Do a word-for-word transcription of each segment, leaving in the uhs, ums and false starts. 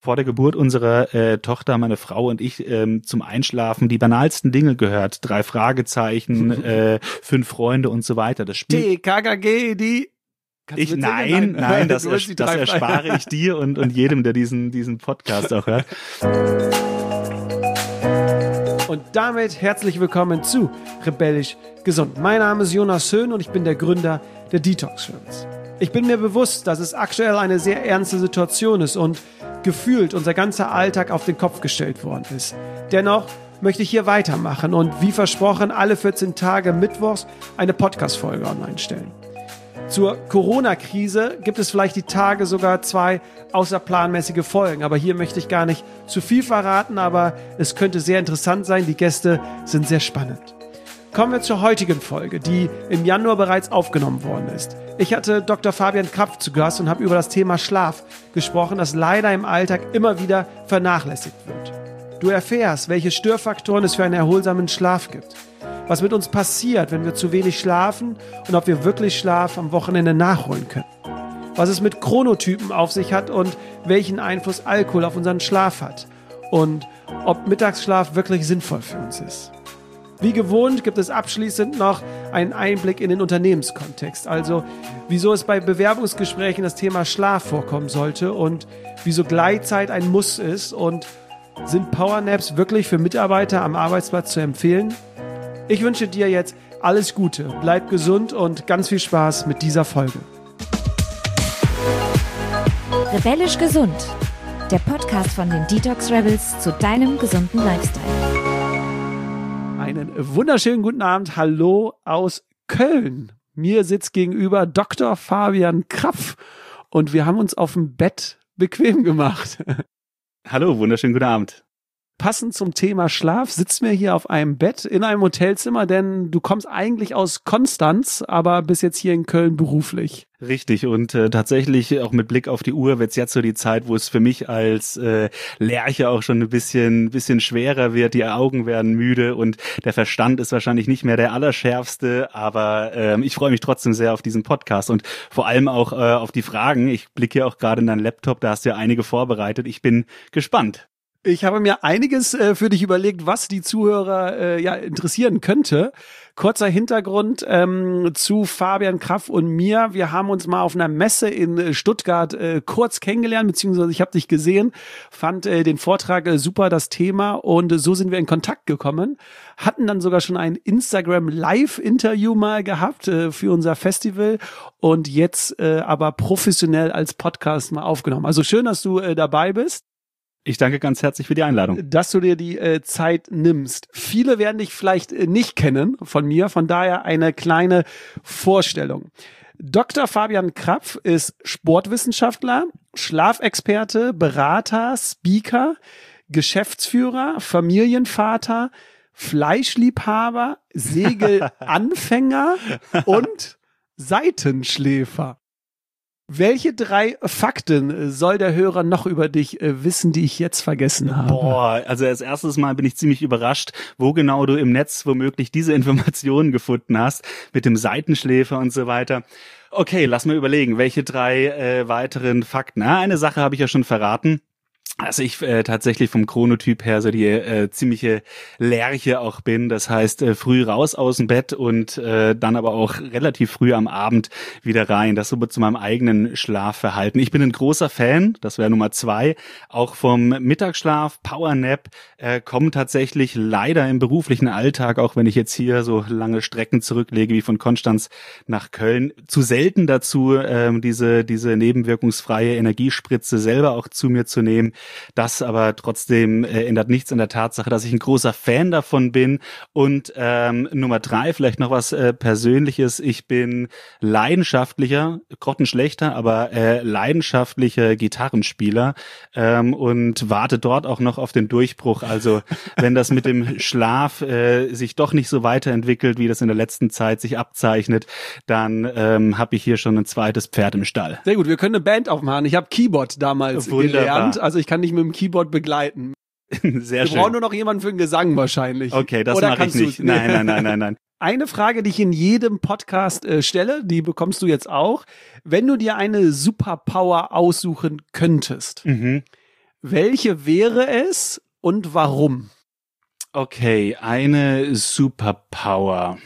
vor der Geburt unserer äh, Tochter, meine Frau und ich, ähm, zum Einschlafen die banalsten Dinge gehört. Drei Fragezeichen, äh, fünf Freunde und so weiter. Das Spiel. T K K G, die... Ich, nein, nein, nein, das, ers- das erspare ich dir und, und jedem, der diesen, diesen Podcast auch hört. Und damit herzlich willkommen zu Rebellisch Gesund. Mein Name ist Jonas Höhn und ich bin der Gründer der Detox Rebels. Ich bin mir bewusst, dass es aktuell eine sehr ernste Situation ist und gefühlt unser ganzer Alltag auf den Kopf gestellt worden ist. Dennoch möchte ich hier weitermachen und wie versprochen alle vierzehn Tage mittwochs eine Podcast-Folge online stellen. Zur Corona-Krise gibt es vielleicht die Tage sogar zwei außerplanmäßige Folgen. Aber hier möchte ich gar nicht zu viel verraten, aber es könnte sehr interessant sein. Die Gäste sind sehr spannend. Kommen wir zur heutigen Folge, die im Januar bereits aufgenommen worden ist. Ich hatte Doktor Fabian Krapf zu Gast und habe über das Thema Schlaf gesprochen, das leider im Alltag immer wieder vernachlässigt wird. Du erfährst, welche Störfaktoren es für einen erholsamen Schlaf gibt. Was mit uns passiert, wenn wir zu wenig schlafen und ob wir wirklich Schlaf am Wochenende nachholen können. Was es mit Chronotypen auf sich hat und welchen Einfluss Alkohol auf unseren Schlaf hat. Und ob Mittagsschlaf wirklich sinnvoll für uns ist. Wie gewohnt gibt es abschließend noch einen Einblick in den Unternehmenskontext. Also wieso es bei Bewerbungsgesprächen das Thema Schlaf vorkommen sollte und wieso Gleitzeit ein Muss ist und sind Powernaps wirklich für Mitarbeiter am Arbeitsplatz zu empfehlen? Ich wünsche dir jetzt alles Gute, bleib gesund und ganz viel Spaß mit dieser Folge. Rebellisch Gesund, der Podcast von den Detox Rebels zu deinem gesunden Lifestyle. Einen wunderschönen guten Abend, hallo aus Köln. Mir sitzt gegenüber Doktor Fabian Krapf und wir haben uns auf dem Bett bequem gemacht. Hallo, wunderschönen guten Abend. Passend zum Thema Schlaf sitzen wir hier auf einem Bett in einem Hotelzimmer, denn du kommst eigentlich aus Konstanz, aber bist jetzt hier in Köln beruflich. Richtig und äh, tatsächlich auch mit Blick auf die Uhr wird's jetzt so die Zeit, wo es für mich als äh, Lerche auch schon ein bisschen bisschen schwerer wird. Die Augen werden müde und der Verstand ist wahrscheinlich nicht mehr der allerschärfste, aber ähm, ich freue mich trotzdem sehr auf diesen Podcast und vor allem auch äh, auf die Fragen. Ich blicke ja auch gerade in deinen Laptop, da hast du ja einige vorbereitet. Ich bin gespannt. Ich habe mir einiges äh, für dich überlegt, was die Zuhörer äh, ja interessieren könnte. Kurzer Hintergrund ähm, zu Fabian Krapf und mir. Wir haben uns mal auf einer Messe in Stuttgart äh, kurz kennengelernt, beziehungsweise ich habe dich gesehen, fand äh, den Vortrag äh, super, das Thema und äh, so sind wir in Kontakt gekommen. Hatten dann sogar schon ein Instagram-Live-Interview mal gehabt äh, für unser Festival und jetzt äh, aber professionell als Podcast mal aufgenommen. Also schön, dass du äh, dabei bist. Ich danke ganz herzlich für die Einladung. Dass du dir die äh, Zeit nimmst. Viele werden dich vielleicht äh, nicht kennen von mir, von daher eine kleine Vorstellung. Doktor Fabian Krapf ist Sportwissenschaftler, Schlafexperte, Berater, Speaker, Geschäftsführer, Familienvater, Fleischliebhaber, Segelanfänger und Seitenschläfer. Welche drei Fakten soll der Hörer noch über dich äh, wissen, die ich jetzt vergessen habe? Boah, also als erstes Mal bin ich ziemlich überrascht, wo genau du im Netz womöglich diese Informationen gefunden hast, mit dem Seitenschläfer und so weiter. Okay, lass mal überlegen, welche drei äh, weiteren Fakten. Na, eine Sache habe ich ja schon verraten. Also ich äh, tatsächlich vom Chronotyp her so die äh, ziemliche Lerche auch bin. Das heißt, äh, früh raus aus dem Bett und äh, dann aber auch relativ früh am Abend wieder rein. Das so zu meinem eigenen Schlafverhalten. Ich bin ein großer Fan, das wäre Nummer zwei, auch vom Mittagsschlaf, Powernap, äh, kommen tatsächlich leider im beruflichen Alltag, auch wenn ich jetzt hier so lange Strecken zurücklege wie von Konstanz nach Köln, zu selten dazu, äh, diese diese nebenwirkungsfreie Energiespritze selber auch zu mir zu nehmen. Das aber trotzdem äh, ändert nichts an der Tatsache, dass ich ein großer Fan davon bin. Und ähm, Nummer drei, vielleicht noch was äh, Persönliches. Ich bin leidenschaftlicher, grottenschlechter, aber äh, leidenschaftlicher Gitarrenspieler ähm, und warte dort auch noch auf den Durchbruch. Also wenn das mit dem Schlaf äh, sich doch nicht so weiterentwickelt, wie das in der letzten Zeit sich abzeichnet, dann ähm, habe ich hier schon ein zweites Pferd im Stall. Sehr gut, wir können eine Band aufmachen. Ich habe Keyboard damals Wunderbar. gelernt, also ich kann dich mit dem Keyboard begleiten. Sehr Wir schön. brauchen nur noch jemanden für den Gesang wahrscheinlich. Okay, das Oder mache ich kannst nicht. du's? Nein, nein, nein, nein, nein. Eine Frage, die ich in jedem Podcast äh, stelle, die bekommst du jetzt auch. Wenn du dir eine Superpower aussuchen könntest, Mhm. Welche wäre es und warum? Okay, eine Superpower.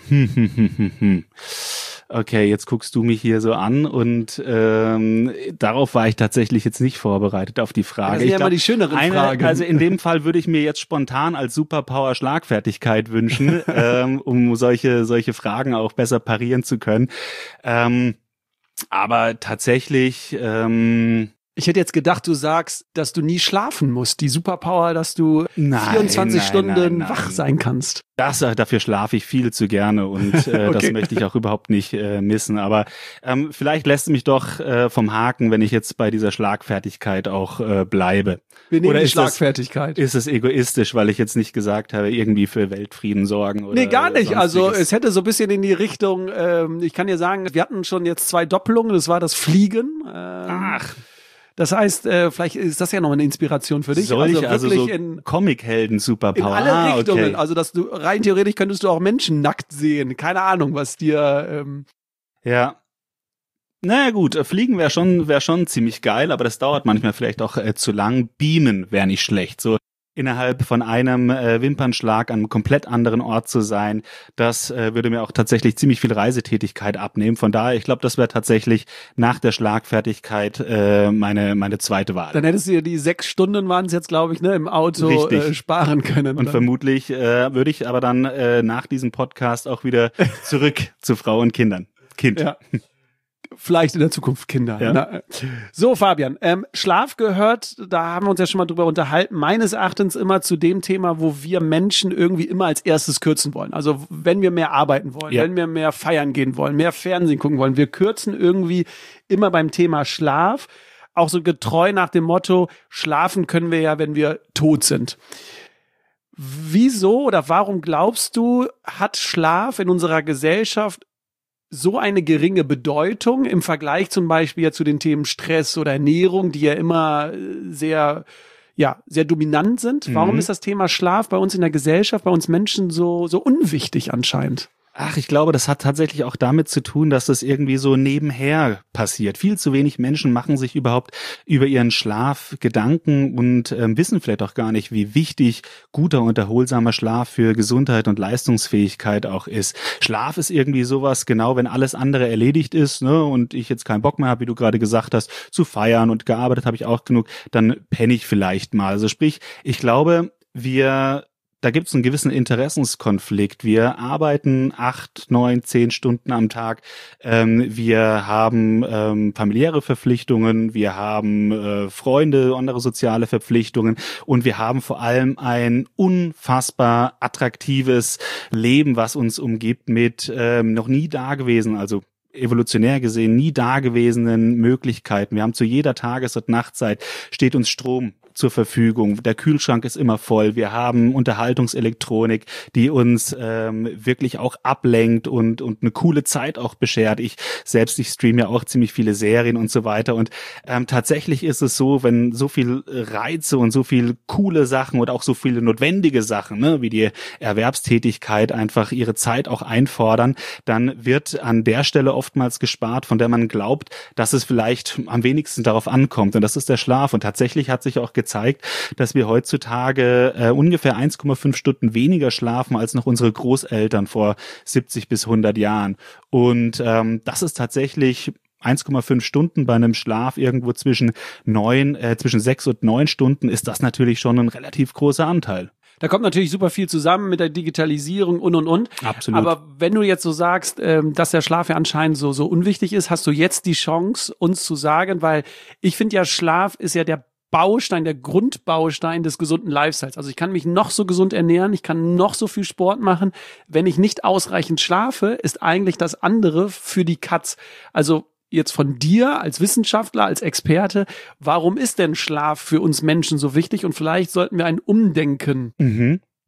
Okay, jetzt guckst du mich hier so an und ähm, darauf war ich tatsächlich jetzt nicht vorbereitet auf die Frage. Das sind ja ich glaub, immer die schöneren eine, Fragen. Also in dem Fall würde ich mir jetzt spontan als Superpower Schlagfertigkeit wünschen, ähm, um solche solche Fragen auch besser parieren zu können. Ähm, aber tatsächlich... Ähm, Ich hätte jetzt gedacht, du sagst, dass du nie schlafen musst. Die Superpower, dass du Nein, vierundzwanzig nein, Stunden nein, nein. wach sein kannst. Das, dafür schlafe ich viel zu gerne und äh, Okay. das möchte ich auch überhaupt nicht äh, missen. Aber ähm, vielleicht lässt du mich doch äh, vom Haken, wenn ich jetzt bei dieser Schlagfertigkeit auch äh, bleibe. Wir nehmen Oder die ist das- Schlagfertigkeit. Ist es egoistisch, weil ich jetzt nicht gesagt habe, irgendwie für Weltfrieden sorgen oder Nee, gar nicht. Also sonstiges? es hätte so ein bisschen in die Richtung, ähm, ich kann dir sagen, wir hatten schon jetzt zwei Doppelungen, das war das Fliegen. Ähm, Ach, Das heißt, äh, vielleicht ist das ja noch eine Inspiration für dich. solche, also also wirklich so in, Comic-Helden-Superpower. in alle Ah, Richtungen. okay. Also dass du rein theoretisch könntest du auch Menschen nackt sehen. Keine Ahnung, was dir... Ähm, Ja. Naja gut, äh, fliegen wäre schon wäre schon ziemlich geil, aber das dauert manchmal vielleicht auch äh, zu lang. Beamen wäre nicht schlecht. So innerhalb von einem äh, Wimpernschlag an einem komplett anderen Ort zu sein, das äh, würde mir auch tatsächlich ziemlich viel Reisetätigkeit abnehmen. Von daher, ich glaube, das wäre tatsächlich nach der Schlagfertigkeit äh, meine meine zweite Wahl. dann hättest du dir die sechs Stunden waren es jetzt, glaube ich, ne, im Auto Richtig. äh, sparen können. Und Dann- vermutlich äh, würde ich aber dann äh, nach diesem Podcast auch wieder zurück zu Frau und Kindern. Kind. Ja. Vielleicht in der Zukunft Kinder. Ja. Na, so, Fabian, ähm, Schlaf gehört, da haben wir uns ja schon mal drüber unterhalten, meines Erachtens immer zu dem Thema, wo wir Menschen irgendwie immer als erstes kürzen wollen. Also wenn wir mehr arbeiten wollen, Ja. wenn wir mehr feiern gehen wollen, mehr Fernsehen gucken wollen, wir kürzen irgendwie immer beim Thema Schlaf, auch so getreu nach dem Motto, schlafen können wir ja, wenn wir tot sind. Wieso oder warum glaubst du, hat Schlaf in unserer Gesellschaft so eine geringe Bedeutung im Vergleich zum Beispiel ja zu den Themen Stress oder Ernährung, die ja immer äh, sehr, ja, sehr dominant sind? Warum Mhm. ist das Thema Schlaf bei uns in der Gesellschaft, bei uns Menschen so, so unwichtig anscheinend? Ach, ich glaube, das hat tatsächlich auch damit zu tun, dass das irgendwie so nebenher passiert. Viel zu wenig Menschen machen sich überhaupt über ihren Schlaf Gedanken und ähm, wissen vielleicht auch gar nicht, wie wichtig guter und erholsamer Schlaf für Gesundheit und Leistungsfähigkeit auch ist. Schlaf ist irgendwie sowas, genau wenn alles andere erledigt ist, ne, und ich jetzt keinen Bock mehr habe, wie du gerade gesagt hast, zu feiern und gearbeitet habe ich auch genug, dann penne ich vielleicht mal. Also sprich, ich glaube, wir Da gibt es einen gewissen Interessenskonflikt. Wir arbeiten acht, neun, zehn Stunden am Tag. Ähm, wir haben ähm, familiäre Verpflichtungen, wir haben äh, Freunde, andere soziale Verpflichtungen und wir haben vor allem ein unfassbar attraktives Leben, was uns umgibt mit ähm, noch nie dagewesen, also evolutionär gesehen nie dagewesenen Möglichkeiten. Wir haben zu jeder Tages- und Nachtzeit steht uns Strom zur Verfügung. Der Kühlschrank ist immer voll. Wir haben Unterhaltungselektronik, die uns ähm, wirklich auch ablenkt und und eine coole Zeit auch beschert. Ich selbst, ich streame ja auch ziemlich viele Serien und so weiter. Und ähm, tatsächlich ist es so, wenn so viel Reize und so viel coole Sachen oder auch so viele notwendige Sachen, ne, wie die Erwerbstätigkeit einfach ihre Zeit auch einfordern, dann wird an der Stelle oftmals gespart, von der man glaubt, dass es vielleicht am wenigsten darauf ankommt. Und das ist der Schlaf. Und tatsächlich hat sich auch gezeigt, dass wir heutzutage äh, ungefähr eins Komma fünf Stunden weniger schlafen als noch unsere Großeltern vor siebzig bis hundert Jahren. Und ähm, das ist tatsächlich eins Komma fünf Stunden bei einem Schlaf irgendwo zwischen neun, äh, zwischen sechs und neun Stunden ist das natürlich schon ein relativ großer Anteil. Da kommt natürlich super viel zusammen mit der Digitalisierung und, und, und. Absolut. Aber wenn du jetzt so sagst, ähm, dass der Schlaf ja anscheinend so, so unwichtig ist, hast du jetzt die Chance, uns zu sagen, weil ich finde ja, Schlaf ist ja der Baustein, der Grundbaustein des gesunden Lifestyles. Also ich kann mich noch so gesund ernähren, ich kann noch so viel Sport machen. Wenn ich nicht ausreichend schlafe, ist eigentlich das andere für die Katz. Also jetzt von dir als Wissenschaftler, als Experte, warum ist denn Schlaf für uns Menschen so wichtig? Und vielleicht sollten wir ein Umdenken Mhm.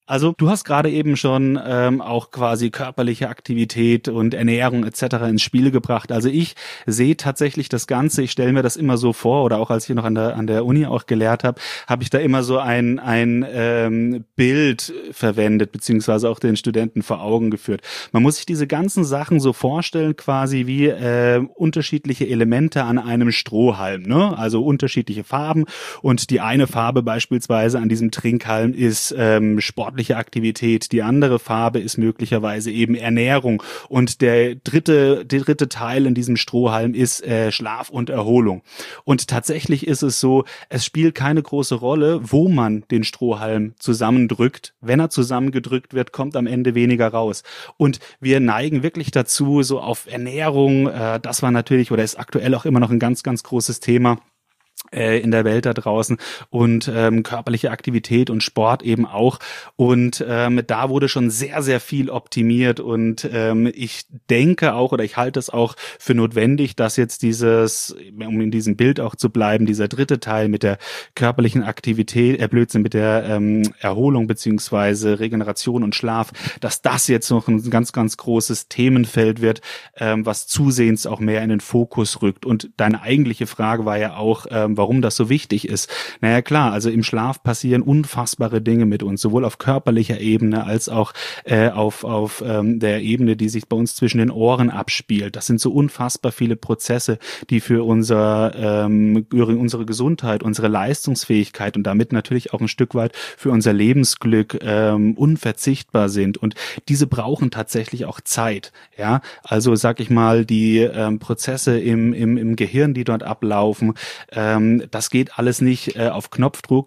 Also du hast gerade eben schon ähm, auch quasi körperliche Aktivität und Ernährung et cetera ins Spiel gebracht. Also ich sehe tatsächlich das Ganze, ich stelle mir das immer so vor, oder auch als ich noch an der an der Uni auch gelehrt habe, habe ich da immer so ein ein ähm, Bild verwendet, beziehungsweise auch den Studenten vor Augen geführt. Man muss sich diese ganzen Sachen so vorstellen, quasi wie äh, unterschiedliche Elemente an einem Strohhalm, ne? Also unterschiedliche Farben, und die eine Farbe beispielsweise an diesem Trinkhalm ist ähm, Sport Aktivität, die andere Farbe ist möglicherweise eben Ernährung, und der dritte, der dritte Teil in diesem Strohhalm ist äh, Schlaf und Erholung. Und tatsächlich ist es so, es spielt keine große Rolle, wo man den Strohhalm zusammendrückt. Wenn er zusammengedrückt wird, kommt am Ende weniger raus. Und wir neigen wirklich dazu, so auf Ernährung, äh, das war natürlich oder ist aktuell auch immer noch ein ganz, ganz großes Thema in der Welt da draußen, und ähm, körperliche Aktivität und Sport eben auch, und ähm, da wurde schon sehr, sehr viel optimiert, und ähm, ich denke auch, oder ich halte es auch für notwendig, dass jetzt dieses, um in diesem Bild auch zu bleiben, dieser dritte Teil mit der körperlichen Aktivität, äh, Blödsinn, mit der ähm, Erholung beziehungsweise Regeneration und Schlaf, dass das jetzt noch ein ganz, ganz großes Themenfeld wird, ähm, was zusehends auch mehr in den Fokus rückt. Und deine eigentliche Frage war ja auch, ähm, warum das so wichtig ist. Naja, klar, also im Schlaf passieren unfassbare Dinge mit uns, sowohl auf körperlicher Ebene als auch äh, auf, auf ähm, der Ebene, die sich bei uns zwischen den Ohren abspielt. Das sind so unfassbar viele Prozesse, die für unser, ähm, unsere Gesundheit, unsere Leistungsfähigkeit und damit natürlich auch ein Stück weit für unser Lebensglück ähm, unverzichtbar sind. Und diese brauchen tatsächlich auch Zeit. Ja, also sag ich mal, die ähm, Prozesse im, im, im Gehirn, die dort ablaufen, ähm, das geht alles nicht äh, auf Knopfdruck,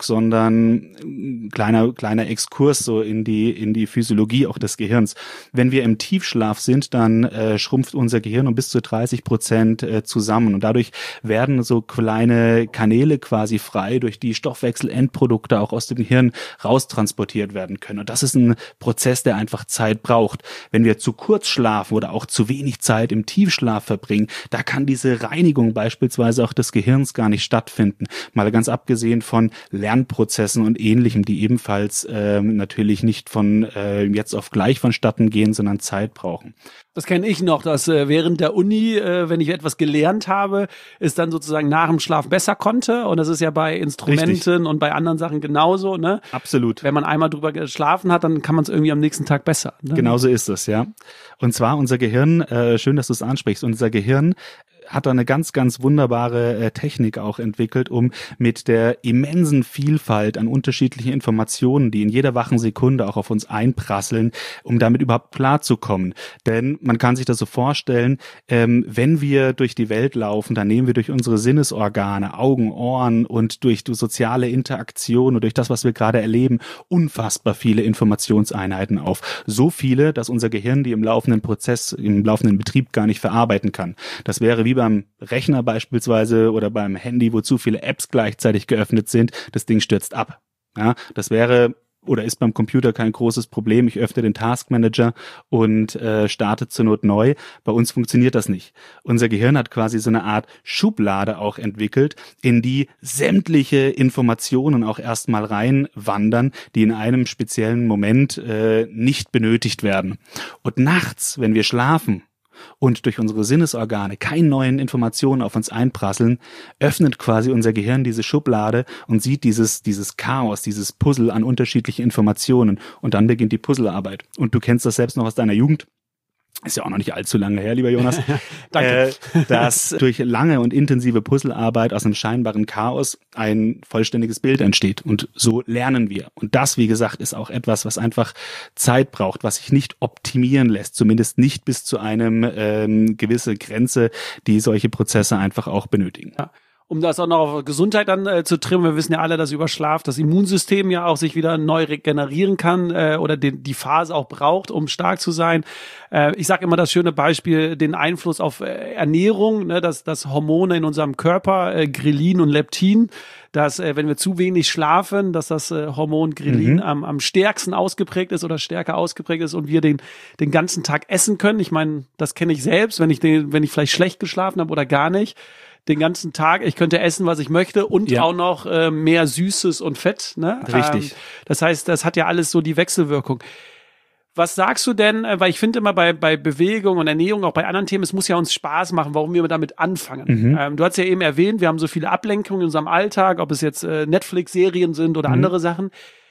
sondern kleiner kleiner Exkurs so in die in die Physiologie auch des Gehirns. Wenn wir im Tiefschlaf sind, dann äh, schrumpft unser Gehirn um bis zu dreißig Prozent äh, zusammen, und dadurch werden so kleine Kanäle quasi frei, durch die Stoffwechselendprodukte auch aus dem Hirn raustransportiert werden können. Und das ist ein Prozess, der einfach Zeit braucht. Wenn wir zu kurz schlafen oder auch zu wenig Zeit im Tiefschlaf verbringen, da kann diese Reinigung beispielsweise auch des Gehirns gar nicht stattfinden. Finden. Mal ganz abgesehen von Lernprozessen und Ähnlichem, die ebenfalls ähm, natürlich nicht von äh, jetzt auf gleich vonstatten gehen, sondern Zeit brauchen. Das kenne ich noch, dass äh, während der Uni, äh, wenn ich etwas gelernt habe, es dann sozusagen nach dem Schlaf besser konnte. Und das ist ja bei Instrumenten Richtig. Und bei anderen Sachen genauso. Ne? Absolut. Wenn man einmal drüber geschlafen hat, dann kann man es irgendwie am nächsten Tag besser. Ne? Genauso ist es, ja. Und zwar unser Gehirn, äh, schön, dass du es ansprichst, unser Gehirn hat da eine ganz, ganz wunderbare äh, Technik auch entwickelt, um mit der immensen Vielfalt an unterschiedlichen Informationen, die in jeder wachen Sekunde auch auf uns einprasseln, um damit überhaupt klarzukommen. Denn man kann sich das so vorstellen, ähm, wenn wir durch die Welt laufen, dann nehmen wir durch unsere Sinnesorgane, Augen, Ohren und durch die soziale Interaktion und durch das, was wir gerade erleben, unfassbar viele Informationseinheiten auf. So viele, dass unser Gehirn die im laufenden Prozess, im laufenden Betrieb gar nicht verarbeiten kann. Das wäre wie beim Rechner beispielsweise oder beim Handy, wo zu viele Apps gleichzeitig geöffnet sind, das Ding stürzt ab. Ja, das wäre oder ist beim Computer kein großes Problem. Ich öffne den Taskmanager und äh, starte zur Not neu. Bei uns funktioniert das nicht. Unser Gehirn hat quasi so eine Art Schublade auch entwickelt, in die sämtliche Informationen auch erstmal reinwandern, die in einem speziellen Moment äh, nicht benötigt werden. Und nachts, wenn wir schlafen, und durch unsere Sinnesorgane keine neuen Informationen auf uns einprasseln, öffnet quasi unser Gehirn diese Schublade und sieht dieses dieses Chaos, dieses Puzzle an unterschiedlichen Informationen, und dann beginnt die Puzzlearbeit. Und du kennst das selbst noch aus deiner Jugend. Ist ja auch noch nicht allzu lange her, lieber Jonas. Danke. Äh, dass durch lange und intensive Puzzlearbeit aus einem scheinbaren Chaos ein vollständiges Bild entsteht. Und so lernen wir. Und das, wie gesagt, ist auch etwas, was einfach Zeit braucht, was sich nicht optimieren lässt, zumindest nicht bis zu einem ähm, gewisse Grenze, die solche Prozesse einfach auch benötigen. Ja. Um das auch noch auf Gesundheit dann äh, zu trimmen, wir wissen ja alle, dass über Schlaf das Immunsystem ja auch sich wieder neu regenerieren kann äh, oder den, die Phase auch braucht, um stark zu sein. Äh, ich sage immer das schöne Beispiel, den Einfluss auf äh, Ernährung, ne, dass, dass Hormone in unserem Körper, äh, Grelin und Leptin, dass äh, wenn wir zu wenig schlafen, dass das äh, Hormon Grelin mhm. am, am stärksten ausgeprägt ist oder stärker ausgeprägt ist und wir den den ganzen Tag essen können. Ich meine, das kenne ich selbst, wenn ich den, wenn ich vielleicht schlecht geschlafen habe oder gar nicht, den ganzen Tag, ich könnte essen, was ich möchte und Ja. auch noch äh, mehr Süßes und Fett. Ne? Richtig. Ähm, das heißt, das hat ja alles so die Wechselwirkung. Was sagst du denn, äh, weil ich finde immer bei, bei Bewegung und Ernährung, auch bei anderen Themen, es muss ja uns Spaß machen, warum wir damit anfangen. Mhm. Ähm, du hast ja eben erwähnt, wir haben so viele Ablenkungen in unserem Alltag, ob es jetzt äh, Netflix-Serien sind oder Mhm. andere Sachen.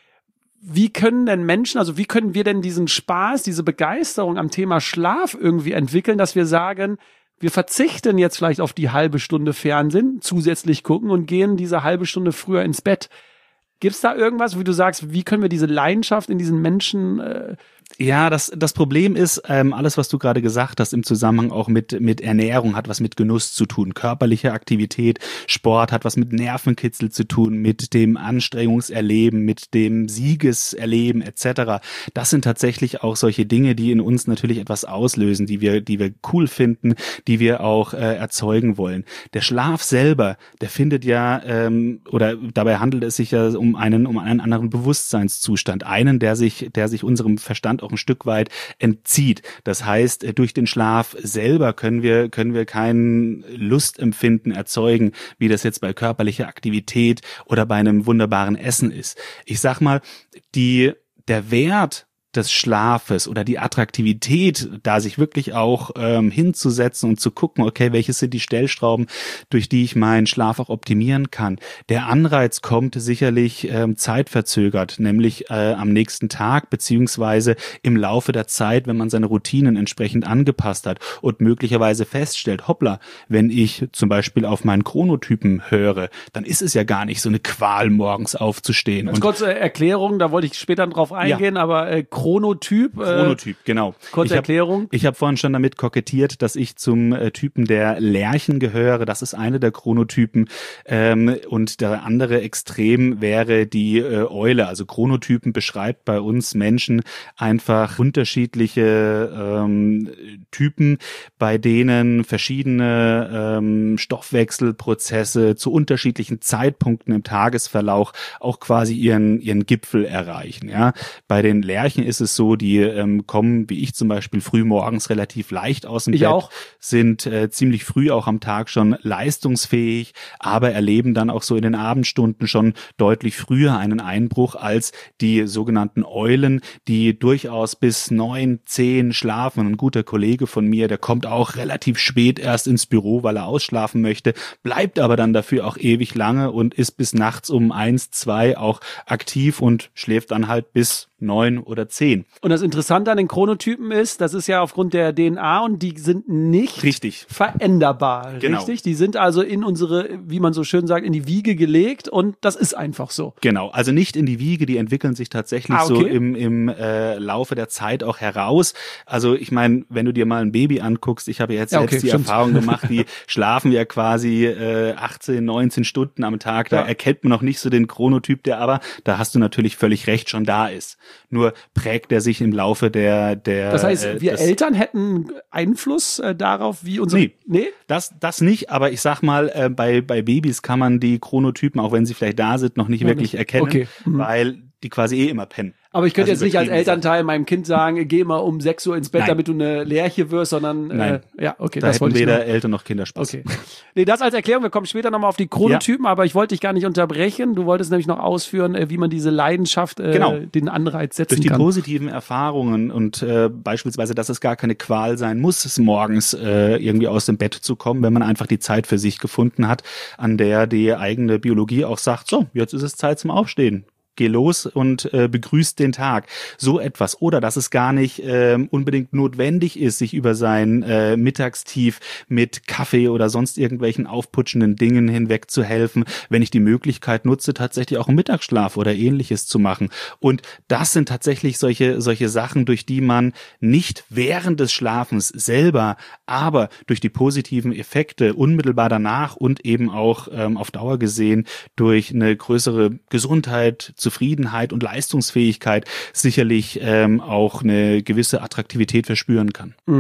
Wie können denn Menschen, also wie können wir denn diesen Spaß, diese Begeisterung am Thema Schlaf irgendwie entwickeln, dass wir sagen, wir verzichten jetzt vielleicht auf die halbe Stunde Fernsehen, zusätzlich gucken und gehen diese halbe Stunde früher ins Bett. Gibt's da irgendwas, wie du sagst, wie können wir diese Leidenschaft in diesen Menschen äh, Ja, das, das Problem ist, ähm, alles, was du gerade gesagt hast, im Zusammenhang auch mit, mit Ernährung, hat was mit Genuss zu tun. Körperliche Aktivität, Sport hat was mit Nervenkitzel zu tun, mit dem Anstrengungserleben, mit dem Siegeserleben et cetera. Das sind tatsächlich auch solche Dinge, die in uns natürlich etwas auslösen, die wir, die wir cool finden, die wir auch äh, erzeugen wollen. Der Schlaf selber, der findet ja, ähm, oder dabei handelt es sich ja um einen, um einen anderen Bewusstseinszustand, einen, der sich, der sich unserem Verstand auch ein Stück weit entzieht. Das heißt, durch den Schlaf selber können wir, können wir kein Lustempfinden erzeugen, wie das jetzt bei körperlicher Aktivität oder bei einem wunderbaren Essen ist. Ich sag mal, die, der Wert des Schlafes oder die Attraktivität, da sich wirklich auch ähm, hinzusetzen und zu gucken, okay, welches sind die Stellschrauben, durch die ich meinen Schlaf auch optimieren kann. Der Anreiz kommt sicherlich ähm, zeitverzögert, nämlich äh, am nächsten Tag beziehungsweise im Laufe der Zeit, wenn man seine Routinen entsprechend angepasst hat und möglicherweise feststellt, hoppla, wenn ich zum Beispiel auf meinen Chronotypen höre, dann ist es ja gar nicht so eine Qual, morgens aufzustehen. Als Und kurze Erklärung, da wollte ich später drauf eingehen, ja. aber äh, Chronotyp. Äh, Chronotyp, genau. Kurze ich hab, Erklärung. Ich habe vorhin schon damit kokettiert, dass ich zum äh, Typen der Lerchen gehöre. Das ist eine der Chronotypen. Ähm, und der andere Extrem wäre die äh, Eule. Also Chronotypen beschreibt bei uns Menschen einfach unterschiedliche ähm, Typen, bei denen verschiedene ähm, Stoffwechselprozesse zu unterschiedlichen Zeitpunkten im Tagesverlauf auch quasi ihren ihren Gipfel erreichen. Ja, bei den Lerchen ist es so, die ähm, kommen, wie ich zum Beispiel, früh morgens relativ leicht aus dem ich Bett, auch. sind äh, ziemlich früh auch am Tag schon leistungsfähig, aber erleben dann auch so in den Abendstunden schon deutlich früher einen Einbruch als die sogenannten Eulen, die durchaus bis neun, zehn schlafen. Ein guter Kollege von mir, der kommt auch relativ spät erst ins Büro, weil er ausschlafen möchte, bleibt aber dann dafür auch ewig lange und ist bis nachts um eins, zwei auch aktiv und schläft dann halt bis neun oder zehn. Und das Interessante an den Chronotypen ist, das ist ja aufgrund der D N A und die sind nicht Richtig. veränderbar. Genau. Richtig? Die sind also in unsere, wie man so schön sagt, in die Wiege gelegt und das ist einfach so. Genau, also nicht in die Wiege, die entwickeln sich tatsächlich Ah, okay. so im, im äh, Laufe der Zeit auch heraus. Also ich meine, wenn du dir mal ein Baby anguckst, ich habe ja jetzt Ja, okay, selbst die stimmt. Erfahrung gemacht, die schlafen ja quasi äh, achtzehn, neunzehn Stunden am Tag, da Ja. erkennt man noch nicht so den Chronotyp, der aber, da hast du natürlich völlig recht, schon da ist. Nur prägt er sich im Laufe der... der Das heißt, äh, wir des, Eltern hätten Einfluss äh, darauf, wie unsere... Nee. nee? Das, das nicht, aber ich sag mal, äh, bei, bei Babys kann man die Chronotypen, auch wenn sie vielleicht da sind, noch nicht Noch wirklich nicht. erkennen, Okay. Mhm. weil die quasi eh immer pennen. Aber ich könnte Also jetzt nicht als übertrieben gesagt. Elternteil meinem Kind sagen, geh mal um sechs Uhr ins Bett, Nein. damit du eine Lerche wirst, sondern Nein. Äh, ja, okay, Da das hätten wollte ich weder noch. Eltern noch Kinder Spaß. Okay. Nee, das als Erklärung, wir kommen später nochmal auf die Chronotypen, aber ich wollte dich gar nicht unterbrechen. Du wolltest nämlich noch ausführen, äh, wie man diese Leidenschaft, äh, Genau. den Anreiz setzen Durch die kann. positiven Erfahrungen und äh, beispielsweise, dass es gar keine Qual sein muss, es morgens äh, irgendwie aus dem Bett zu kommen, wenn man einfach die Zeit für sich gefunden hat, an der die eigene Biologie auch sagt, so, jetzt ist es Zeit zum Aufstehen. Geh los und äh, begrüßt den Tag. So etwas. Oder dass es gar nicht ähm, unbedingt notwendig ist, sich über sein äh, Mittagstief mit Kaffee oder sonst irgendwelchen aufputschenden Dingen hinweg zu helfen, wenn ich die Möglichkeit nutze, tatsächlich auch einen Mittagsschlaf oder Ähnliches zu machen. Und das sind tatsächlich solche solche Sachen, durch die man nicht während des Schlafens selber, aber durch die positiven Effekte unmittelbar danach und eben auch ähm, auf Dauer gesehen durch eine größere Gesundheit, Zufriedenheit und Leistungsfähigkeit sicherlich ähm, auch eine gewisse Attraktivität verspüren kann. Mhm.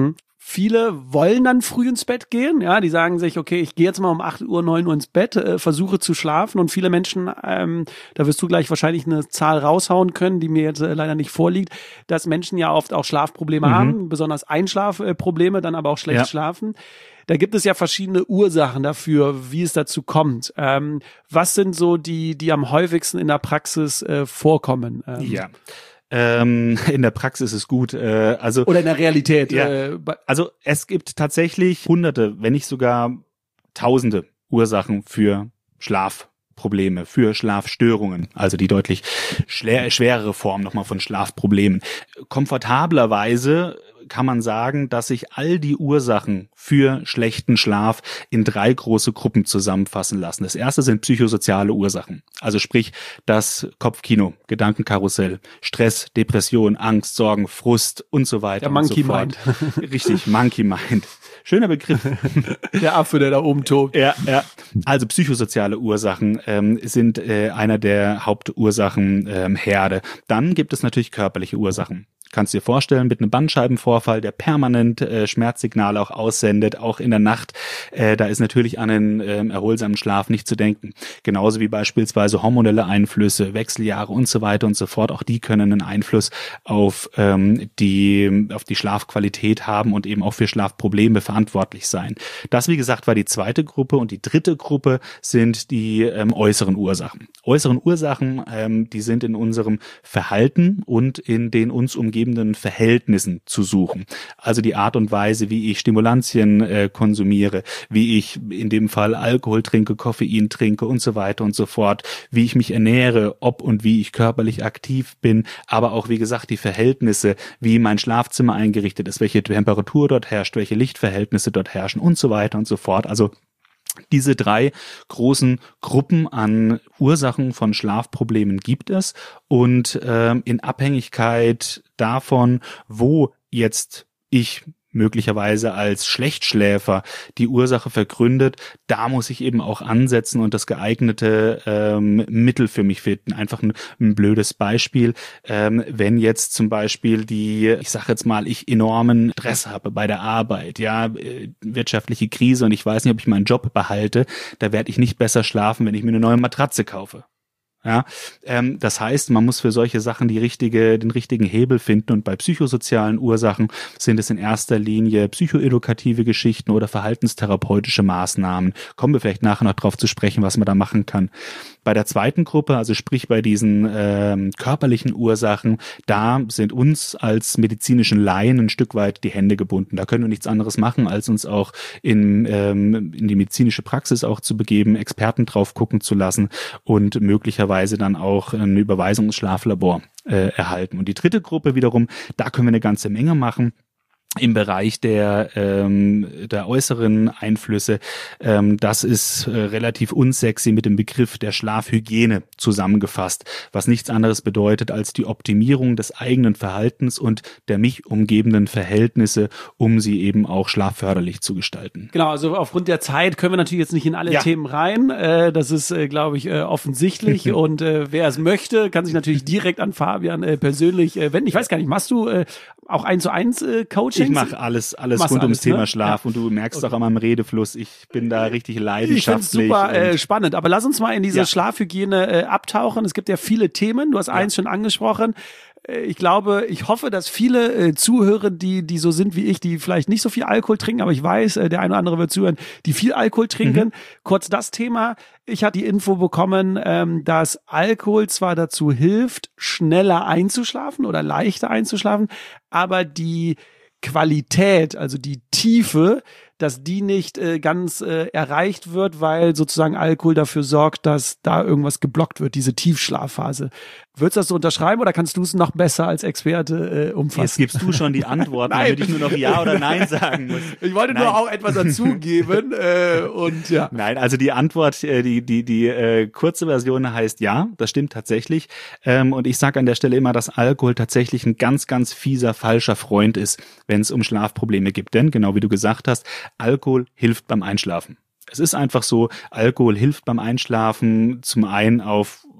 Viele wollen dann früh ins Bett gehen, ja, die sagen sich, okay, ich gehe jetzt mal um acht Uhr, neun Uhr ins Bett, äh, versuche zu schlafen und viele Menschen, ähm, da wirst du gleich wahrscheinlich eine Zahl raushauen können, die mir jetzt äh, leider nicht vorliegt, dass Menschen ja oft auch Schlafprobleme mhm. haben, besonders Einschlafprobleme, dann aber auch schlecht ja. schlafen. Da gibt es ja verschiedene Ursachen dafür, wie es dazu kommt. Ähm, was sind so die, die am häufigsten in der Praxis äh, vorkommen? Ähm, ja. Ähm, in der Praxis ist gut. Äh, also Oder in der Realität. Ja, äh, also es gibt tatsächlich hunderte, wenn nicht sogar tausende Ursachen für Schlafprobleme, für Schlafstörungen, also die deutlich schwer, schwerere Form nochmal von Schlafproblemen. Komfortablerweise kann man sagen, dass sich all die Ursachen für schlechten Schlaf in drei große Gruppen zusammenfassen lassen. Das erste sind psychosoziale Ursachen, also sprich das Kopfkino, Gedankenkarussell, Stress, Depression, Angst, Sorgen, Frust und so weiter. Der Monkey und so Mind. Richtig, Monkey Mind. Schöner Begriff. Der Affe, der da oben tobt. Ja, ja. Also psychosoziale Ursachen ähm, sind äh, einer der Hauptursachen ähm, Herde. Dann gibt es natürlich körperliche Ursachen. Kannst dir vorstellen, mit einem Bandscheibenvorfall, der permanent äh, Schmerzsignale auch aussendet, auch in der Nacht, äh, da ist natürlich an einen äh, erholsamen Schlaf nicht zu denken. Genauso wie beispielsweise hormonelle Einflüsse, Wechseljahre und so weiter und so fort. Auch die können einen Einfluss auf ähm, die auf die Schlafqualität haben und eben auch für Schlafprobleme verantwortlich sein. Das, wie gesagt, war die zweite Gruppe, und die dritte Gruppe sind die ähm, äußeren Ursachen. Äußeren Ursachen, ähm, die sind in unserem Verhalten und in den uns umgebenden Verhältnissen zu suchen. Also die Art und Weise, wie ich Stimulantien äh, konsumiere, wie ich in dem Fall Alkohol trinke, Koffein trinke und so weiter und so fort, wie ich mich ernähre, ob und wie ich körperlich aktiv bin, aber auch, wie gesagt, die Verhältnisse, wie mein Schlafzimmer eingerichtet ist, welche Temperatur dort herrscht, welche Lichtverhältnisse dort herrschen und so weiter und so fort. Also diese drei großen Gruppen an Ursachen von Schlafproblemen gibt es, und ähm, in Abhängigkeit davon, wo jetzt ich möglicherweise als Schlechtschläfer die Ursache vergründet, da muss ich eben auch ansetzen und das geeignete ähm, Mittel für mich finden. Einfach ein, ein blödes Beispiel, ähm, wenn jetzt zum Beispiel die, ich sage jetzt mal, ich enormen Stress habe bei der Arbeit, ja, äh, wirtschaftliche Krise, und ich weiß nicht, ob ich meinen Job behalte, da werde ich nicht besser schlafen, wenn ich mir eine neue Matratze kaufe. Ja, ähm, das heißt, man muss für solche Sachen die richtige, den richtigen Hebel finden, und bei psychosozialen Ursachen sind es in erster Linie psychoedukative Geschichten oder verhaltenstherapeutische Maßnahmen. Kommen wir vielleicht nachher noch drauf zu sprechen, was man da machen kann. Bei der zweiten Gruppe, also sprich bei diesen ähm, körperlichen Ursachen, da sind uns als medizinischen Laien ein Stück weit die Hände gebunden. Da können wir nichts anderes machen, als uns auch in, ähm, in die medizinische Praxis auch zu begeben, Experten drauf gucken zu lassen und möglicherweise dann auch eine Überweisung ins Schlaflabor äh, erhalten. Und die dritte Gruppe wiederum, da können wir eine ganze Menge machen. Im Bereich der ähm, der äußeren Einflüsse, ähm, das ist äh, relativ unsexy mit dem Begriff der Schlafhygiene zusammengefasst, was nichts anderes bedeutet als die Optimierung des eigenen Verhaltens und der mich umgebenden Verhältnisse, um sie eben auch schlafförderlich zu gestalten. Genau, also aufgrund der Zeit können wir natürlich jetzt nicht in alle ja. Themen rein. Äh, das ist, äh, glaube ich, äh, offensichtlich. Und äh, wer es möchte, kann sich natürlich direkt an Fabian äh, persönlich äh, wenden. Ich weiß gar nicht, machst du äh, auch eins zu eins äh, Coaching? Ich mache alles, alles Machst rund alles, ums Thema ne? Schlaf, ja. und du merkst okay. doch an meinem Redefluss, ich bin da richtig leidenschaftlich. Ich finde super äh, spannend, aber lass uns mal in diese ja. Schlafhygiene äh, abtauchen. Es gibt ja viele Themen, du hast ja. eins schon angesprochen. Ich glaube, ich hoffe, dass viele äh, Zuhörer, die die so sind wie ich, die vielleicht nicht so viel Alkohol trinken, aber ich weiß, äh, der eine oder andere wird zuhören, die viel Alkohol trinken. Mhm. Kurz das Thema. Ich hatte die Info bekommen, ähm, dass Alkohol zwar dazu hilft, schneller einzuschlafen oder leichter einzuschlafen, aber die Qualität, also die Tiefe, dass die nicht äh, ganz äh, erreicht wird, weil sozusagen Alkohol dafür sorgt, dass da irgendwas geblockt wird, diese Tiefschlafphase. Würdest du das so unterschreiben oder kannst du es noch besser als Experte äh, umfassen? Jetzt gibst du schon die Antworten, damit ich nur noch Ja oder Nein sagen muss. Ich wollte Nein. nur auch etwas dazugeben äh, und ja. Nein, also die Antwort, die die die äh, kurze Version heißt ja, das stimmt tatsächlich. Ähm, und ich sage an der Stelle immer, dass Alkohol tatsächlich ein ganz, ganz fieser, falscher Freund ist, wenn es um Schlafprobleme geht. Denn, genau wie du gesagt hast, Alkohol hilft beim Einschlafen. Es ist einfach so, Alkohol hilft beim Einschlafen zum einen auf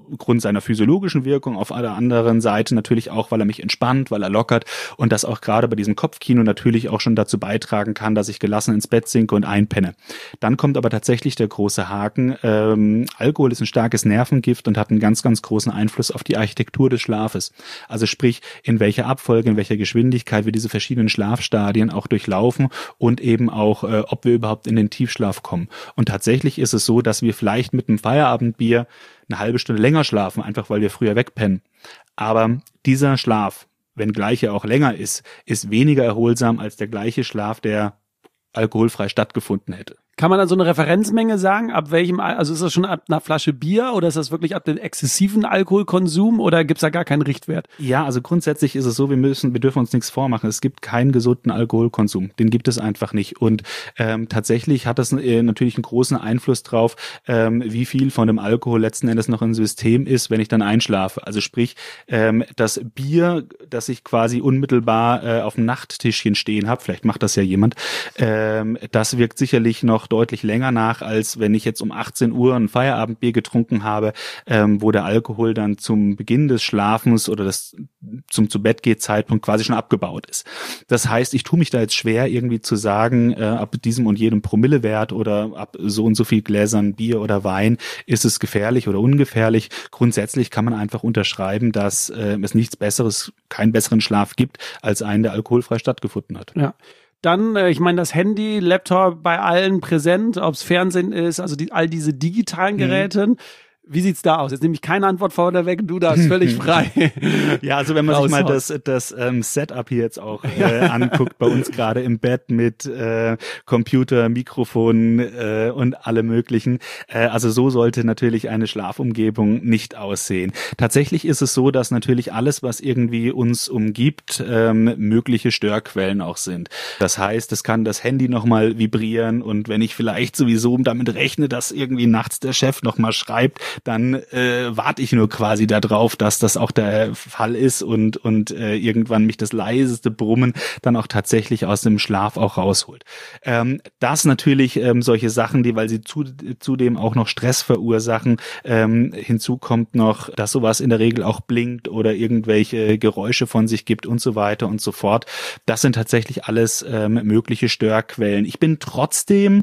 aufgrund seiner physiologischen Wirkung, auf der anderen Seite natürlich auch, weil er mich entspannt, weil er lockert und das auch gerade bei diesem Kopfkino natürlich auch schon dazu beitragen kann, dass ich gelassen ins Bett sinke und einpenne. Dann kommt aber tatsächlich der große Haken. Ähm, Alkohol ist ein starkes Nervengift und hat einen ganz, ganz großen Einfluss auf die Architektur des Schlafes. Also sprich, in welcher Abfolge, in welcher Geschwindigkeit wir diese verschiedenen Schlafstadien auch durchlaufen und eben auch, äh, ob wir überhaupt in den Tiefschlaf kommen. Und tatsächlich ist es so, dass wir vielleicht mit einem Feierabendbier eine halbe Stunde länger schlafen, einfach weil wir früher wegpennen. Aber dieser Schlaf, wenngleich er auch länger ist, ist weniger erholsam als der gleiche Schlaf, der alkoholfrei stattgefunden hätte. Kann man dann so eine Referenzmenge sagen, ab welchem, also ist das schon ab einer Flasche Bier oder ist das wirklich ab dem exzessiven Alkoholkonsum oder gibt's da gar keinen Richtwert? Ja, also grundsätzlich ist es so, wir müssen, wir dürfen uns nichts vormachen. Es gibt keinen gesunden Alkoholkonsum, den gibt es einfach nicht. Und ähm, tatsächlich hat das äh, natürlich einen großen Einfluss drauf, ähm, wie viel von dem Alkohol letzten Endes noch im System ist, wenn ich dann einschlafe. Also sprich, ähm, das Bier, das ich quasi unmittelbar äh, auf dem Nachttischchen stehen habe, vielleicht macht das ja jemand, ähm, das wirkt sicherlich noch deutlich länger nach, als wenn ich jetzt um achtzehn Uhr ein Feierabendbier getrunken habe, ähm, wo der Alkohol dann zum Beginn des Schlafens oder das zum zu Bett geht Zeitpunkt quasi schon abgebaut ist. Das heißt, ich tue mich da jetzt schwer, irgendwie zu sagen, äh, ab diesem und jedem Promillewert oder ab so und so viel Gläsern Bier oder Wein ist es gefährlich oder ungefährlich. Grundsätzlich kann man einfach unterschreiben, dass äh, es nichts Besseres, keinen besseren Schlaf gibt, als einen, der alkoholfrei stattgefunden hat. Ja. Dann, äh, ich meine, das Handy, Laptop bei allen präsent, ob es Fernsehen ist, also die, all diese digitalen Geräte. Mhm. Wie sieht's da aus? Jetzt nehme ich keine Antwort vorne weg, du darfst völlig frei. Ja, also wenn man sich mal das das ähm, Setup hier jetzt auch äh, anguckt, bei uns gerade im Bett mit äh, Computer, Mikrofon äh, und alle möglichen. Äh, also so sollte natürlich eine Schlafumgebung nicht aussehen. Tatsächlich ist es so, dass natürlich alles, was irgendwie uns umgibt, ähm, mögliche Störquellen auch sind. Das heißt, es kann das Handy nochmal vibrieren und wenn ich vielleicht sowieso damit rechne, dass irgendwie nachts der Chef nochmal schreibt, dann äh, warte ich nur quasi darauf, dass das auch der Fall ist und und äh, irgendwann mich das leiseste Brummen dann auch tatsächlich aus dem Schlaf auch rausholt. Ähm, das natürlich ähm, solche Sachen, die, weil sie zu, zudem auch noch Stress verursachen, ähm, hinzu kommt noch, dass sowas in der Regel auch blinkt oder irgendwelche Geräusche von sich gibt und so weiter und so fort. Das sind tatsächlich alles ähm, mögliche Störquellen. Ich bin trotzdem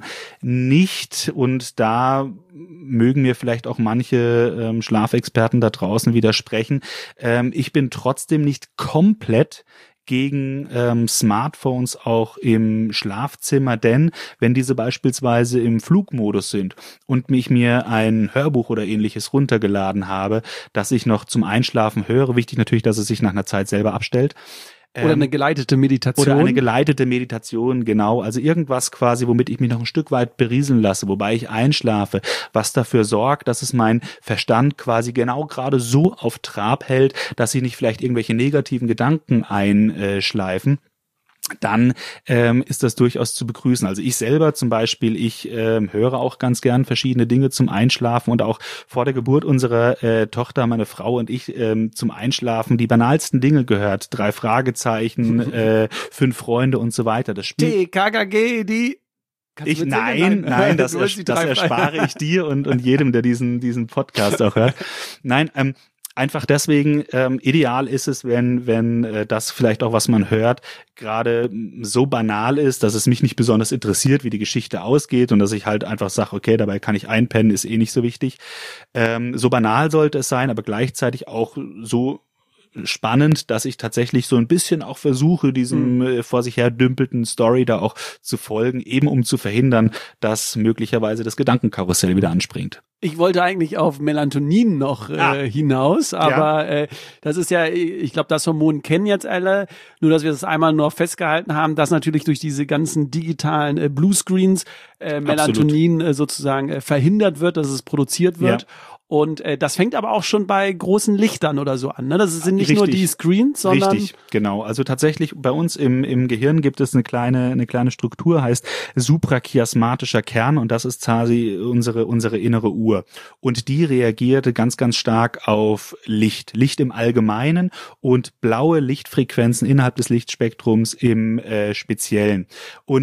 nicht, und da mögen mir vielleicht auch manche ähm, Schlafexperten da draußen widersprechen, ähm, ich bin trotzdem nicht komplett gegen ähm, Smartphones auch im Schlafzimmer, denn wenn diese beispielsweise im Flugmodus sind und ich mir ein Hörbuch oder ähnliches runtergeladen habe, das ich noch zum Einschlafen höre, wichtig natürlich, dass es sich nach einer Zeit selber abstellt, Oder eine geleitete Meditation. Oder eine geleitete Meditation, genau. Also irgendwas quasi, womit ich mich noch ein Stück weit berieseln lasse, wobei ich einschlafe, was dafür sorgt, dass es mein Verstand quasi genau gerade so auf Trab hält, dass sich nicht vielleicht irgendwelche negativen Gedanken einschleifen. Dann ähm, ist das durchaus zu begrüßen. Also ich selber zum Beispiel, ich ähm, höre auch ganz gern verschiedene Dinge zum Einschlafen und auch vor der Geburt unserer äh, Tochter, meine Frau und ich, ähm, zum Einschlafen die banalsten Dinge gehört. Drei Fragezeichen, äh, fünf Freunde und so weiter. Das spielt T K K G, die... Ich, nein, nein, nein, das, ers- das erspare ich dir und, und jedem, der diesen, diesen Podcast auch hört. Nein, ähm, einfach deswegen, ähm, ideal ist es, wenn wenn äh, das vielleicht auch, was man hört, gerade so banal ist, dass es mich nicht besonders interessiert, wie die Geschichte ausgeht und dass ich halt einfach sage, okay, dabei kann ich einpennen, ist eh nicht so wichtig. Ähm, so banal sollte es sein, aber gleichzeitig auch so spannend, dass ich tatsächlich so ein bisschen auch versuche, diesem mhm. äh, vor sich her dümpelten Story da auch zu folgen, eben um zu verhindern, dass möglicherweise das Gedankenkarussell wieder anspringt. Ich wollte eigentlich auf Melatonin noch äh, ah. hinaus, aber ja. äh, das ist ja, ich glaube, das Hormon kennen jetzt alle, nur dass wir das einmal nur festgehalten haben, dass natürlich durch diese ganzen digitalen äh, Bluescreens äh, Melatonin äh, sozusagen äh, verhindert wird, dass es produziert wird. Ja. Und äh, das fängt aber auch schon bei großen Lichtern oder so an. Ne? Das sind nicht Richtig. nur die Screens, sondern... Richtig, genau. Also tatsächlich bei uns im im Gehirn gibt es eine kleine eine kleine Struktur, heißt suprachiasmatischer Kern, und das ist quasi unsere unsere innere Uhr. Und die reagierte ganz, ganz stark auf Licht. Licht im Allgemeinen und blaue Lichtfrequenzen innerhalb des Lichtspektrums im äh, Speziellen. Und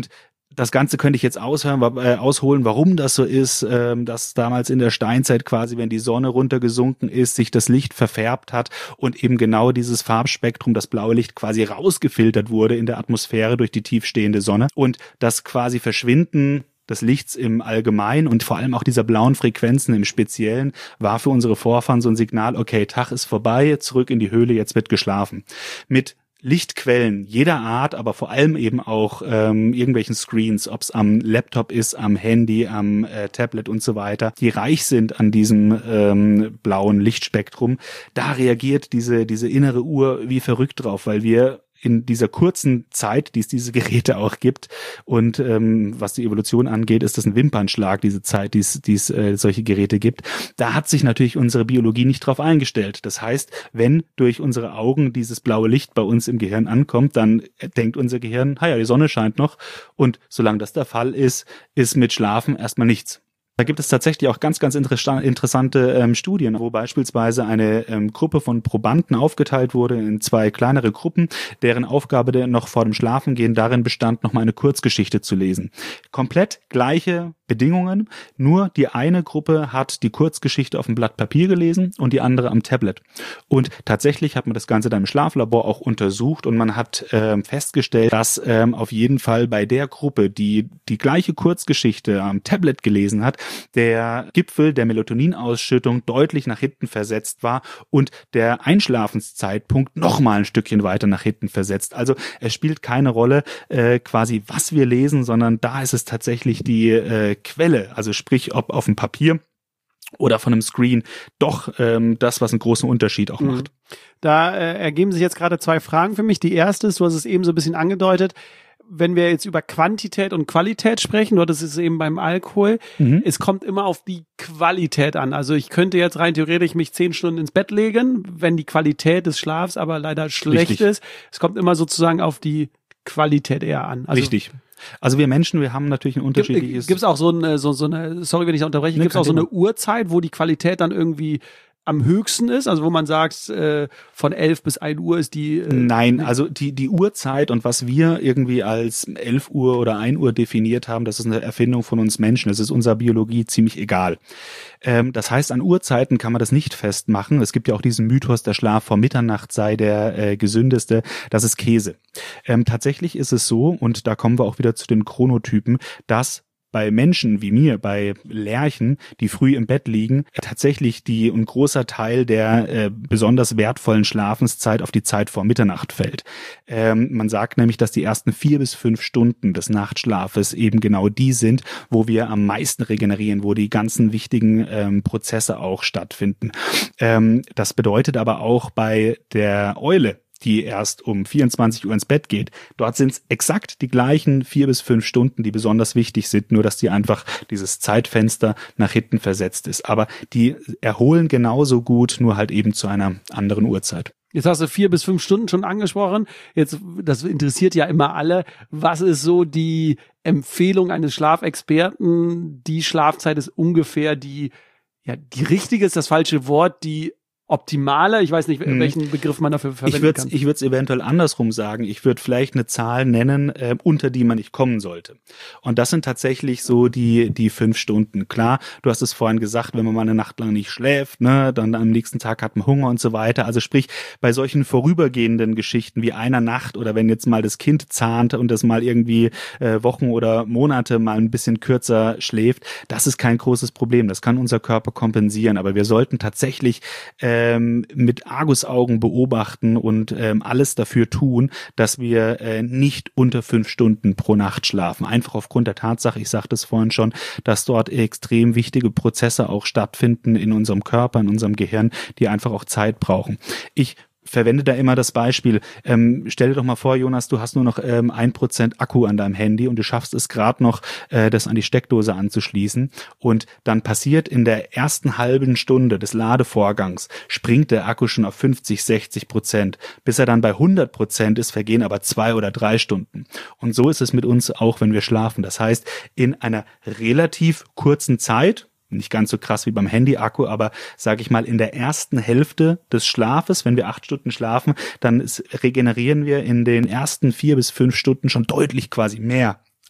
Das Ganze könnte ich jetzt aushören, äh, ausholen, warum das so ist, äh, dass damals in der Steinzeit quasi, wenn die Sonne runtergesunken ist, sich das Licht verfärbt hat und eben genau dieses Farbspektrum, das blaue Licht quasi rausgefiltert wurde in der Atmosphäre durch die tiefstehende Sonne und das quasi Verschwinden des Lichts im Allgemeinen und vor allem auch dieser blauen Frequenzen im Speziellen war für unsere Vorfahren so ein Signal, okay, Tag ist vorbei, zurück in die Höhle, jetzt wird geschlafen. Mit Lichtquellen jeder Art, aber vor allem eben auch ähm, irgendwelchen Screens, ob es am Laptop ist, am Handy, am äh, Tablet und so weiter, die reich sind an diesem ähm, blauen Lichtspektrum, da reagiert diese diese innere Uhr wie verrückt drauf, weil wir in dieser kurzen Zeit, die es diese Geräte auch gibt und ähm, was die Evolution angeht, ist das ein Wimpernschlag, diese Zeit, die es, die es äh, solche Geräte gibt. Da hat sich natürlich unsere Biologie nicht drauf eingestellt. Das heißt, wenn durch unsere Augen dieses blaue Licht bei uns im Gehirn ankommt, dann denkt unser Gehirn, ha ja, die Sonne scheint noch und solange das der Fall ist, ist mit Schlafen erstmal nichts. Da gibt es tatsächlich auch ganz, ganz interessante ähm, Studien, wo beispielsweise eine ähm, Gruppe von Probanden aufgeteilt wurde in zwei kleinere Gruppen, deren Aufgabe der noch vor dem Schlafengehen darin bestand, nochmal eine Kurzgeschichte zu lesen. Komplett gleiche Bedingungen, nur die eine Gruppe hat die Kurzgeschichte auf dem Blatt Papier gelesen und die andere am Tablet. Und tatsächlich hat man das Ganze dann im Schlaflabor auch untersucht und man hat ähm, festgestellt, dass ähm, auf jeden Fall bei der Gruppe, die die gleiche Kurzgeschichte am Tablet gelesen hat, der Gipfel der Melatoninausschüttung deutlich nach hinten versetzt war und der Einschlafenszeitpunkt noch mal ein Stückchen weiter nach hinten versetzt. Also es spielt keine Rolle äh, quasi, was wir lesen, sondern da ist es tatsächlich die äh, Quelle, also sprich, ob auf dem Papier oder von einem Screen, doch ähm, das, was einen großen Unterschied auch macht. Da äh, ergeben sich jetzt gerade zwei Fragen für mich. Die erste ist, du hast es eben so ein bisschen angedeutet, wenn wir jetzt über Quantität und Qualität sprechen, oder das ist eben beim Alkohol, mhm. es kommt immer auf die Qualität an. Also ich könnte jetzt rein theoretisch mich zehn Stunden ins Bett legen, wenn die Qualität des Schlafs aber leider schlecht Richtig. ist. Es kommt immer sozusagen auf die Qualität eher an. Also Richtig. Also wir Menschen, wir haben natürlich ein unterschiedliches... Gibt es auch so eine, so, so eine, sorry, wenn ich da unterbreche, nee, gibt es auch so eine Uhrzeit, wo die Qualität dann irgendwie am höchsten ist, also wo man sagt, äh, von elf bis ein Uhr ist die... Äh, Nein, also die die Uhrzeit und was wir irgendwie als elf Uhr oder ein Uhr definiert haben, das ist eine Erfindung von uns Menschen, das ist unserer Biologie ziemlich egal. Ähm, das heißt, an Uhrzeiten kann man das nicht festmachen. Es gibt ja auch diesen Mythos, der Schlaf vor Mitternacht sei der äh, gesündeste. Das ist Käse. Ähm, tatsächlich ist es so, und da kommen wir auch wieder zu den Chronotypen, dass bei Menschen wie mir, bei Lerchen, die früh im Bett liegen, tatsächlich die ein großer Teil der äh, besonders wertvollen Schlafenszeit auf die Zeit vor Mitternacht fällt. Ähm, man sagt nämlich, dass die ersten vier bis fünf Stunden des Nachtschlafes eben genau die sind, wo wir am meisten regenerieren, wo die ganzen wichtigen ähm, Prozesse auch stattfinden. Ähm, das bedeutet aber auch bei der Eule, die erst um vierundzwanzig Uhr ins Bett geht. Dort sind es exakt die gleichen vier bis fünf Stunden, die besonders wichtig sind, nur dass die einfach dieses Zeitfenster nach hinten versetzt ist. Aber die erholen genauso gut, nur halt eben zu einer anderen Uhrzeit. Jetzt hast du vier bis fünf Stunden schon angesprochen. Jetzt, das interessiert ja immer alle. Was ist so die Empfehlung eines Schlafexperten? Die Schlafzeit ist ungefähr die, ja, die richtige ist das falsche Wort, die optimaler, ich weiß nicht, welchen Begriff man dafür verwenden ich würd's, kann. Ich würde es eventuell andersrum sagen. Ich würde vielleicht eine Zahl nennen, äh, unter die man nicht kommen sollte. Und das sind tatsächlich so die die fünf Stunden. Klar, du hast es vorhin gesagt, wenn man mal eine Nacht lang nicht schläft, ne, dann am nächsten Tag hat man Hunger und so weiter. Also sprich, bei solchen vorübergehenden Geschichten wie einer Nacht oder wenn jetzt mal das Kind zahnt und das mal irgendwie äh, Wochen oder Monate mal ein bisschen kürzer schläft, das ist kein großes Problem. Das kann unser Körper kompensieren. Aber wir sollten tatsächlich äh, mit Argusaugen beobachten und ähm, alles dafür tun, dass wir äh, nicht unter fünf Stunden pro Nacht schlafen. Einfach aufgrund der Tatsache, ich sagte es vorhin schon, dass dort extrem wichtige Prozesse auch stattfinden in unserem Körper, in unserem Gehirn, die einfach auch Zeit brauchen. Ich verwende da immer das Beispiel, ähm, stell dir doch mal vor, Jonas, du hast nur noch ähm, ein Prozent Akku an deinem Handy und du schaffst es gerade noch, äh, das an die Steckdose anzuschließen und dann passiert in der ersten halben Stunde des Ladevorgangs, springt der Akku schon auf fünfzig, sechzig Prozent. Bis er dann bei hundert Prozent ist, vergehen aber zwei oder drei Stunden. Und so ist es mit uns auch, wenn wir schlafen. Das heißt, in einer relativ kurzen Zeit, nicht ganz so krass wie beim Handy-Akku, aber sage ich mal, in der ersten Hälfte des Schlafes, wenn wir acht Stunden schlafen, dann regenerieren wir in den ersten vier bis fünf Stunden schon deutlich quasi mehr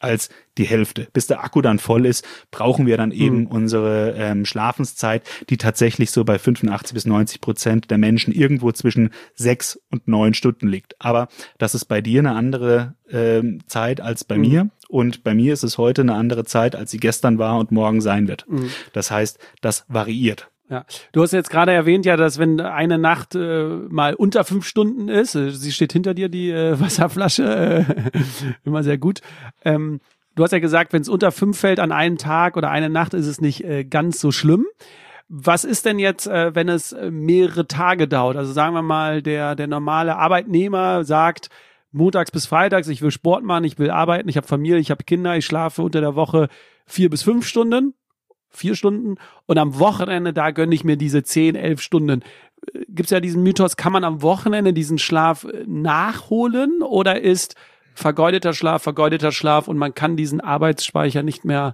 als die Hälfte. Bis der Akku dann voll ist, brauchen wir dann eben mhm. unsere ähm, Schlafenszeit, die tatsächlich so bei fünfundachtzig bis neunzig Prozent der Menschen irgendwo zwischen sechs und neun Stunden liegt. Aber das ist bei dir eine andere ähm, Zeit als bei mhm. mir. Und bei mir ist es heute eine andere Zeit, als sie gestern war und morgen sein wird. Mhm. Das heißt, das variiert. Ja, du hast jetzt gerade erwähnt, ja, dass wenn eine Nacht äh, mal unter fünf Stunden ist, äh, sie steht hinter dir, die äh, Wasserflasche, äh, immer sehr gut. Ähm, du hast ja gesagt, wenn es unter fünf fällt an einen Tag oder eine Nacht, ist es nicht äh, ganz so schlimm. Was ist denn jetzt, äh, wenn es äh, mehrere Tage dauert? Also sagen wir mal, der der normale Arbeitnehmer sagt, montags bis freitags, ich will Sport machen, ich will arbeiten, ich habe Familie, ich habe Kinder, ich schlafe unter der Woche vier bis fünf Stunden. Vier Stunden und am Wochenende, da gönne ich mir diese zehn, elf Stunden. Gibt es ja diesen Mythos, kann man am Wochenende diesen Schlaf nachholen oder ist vergeudeter Schlaf, vergeudeter Schlaf und man kann diesen Arbeitsspeicher nicht mehr?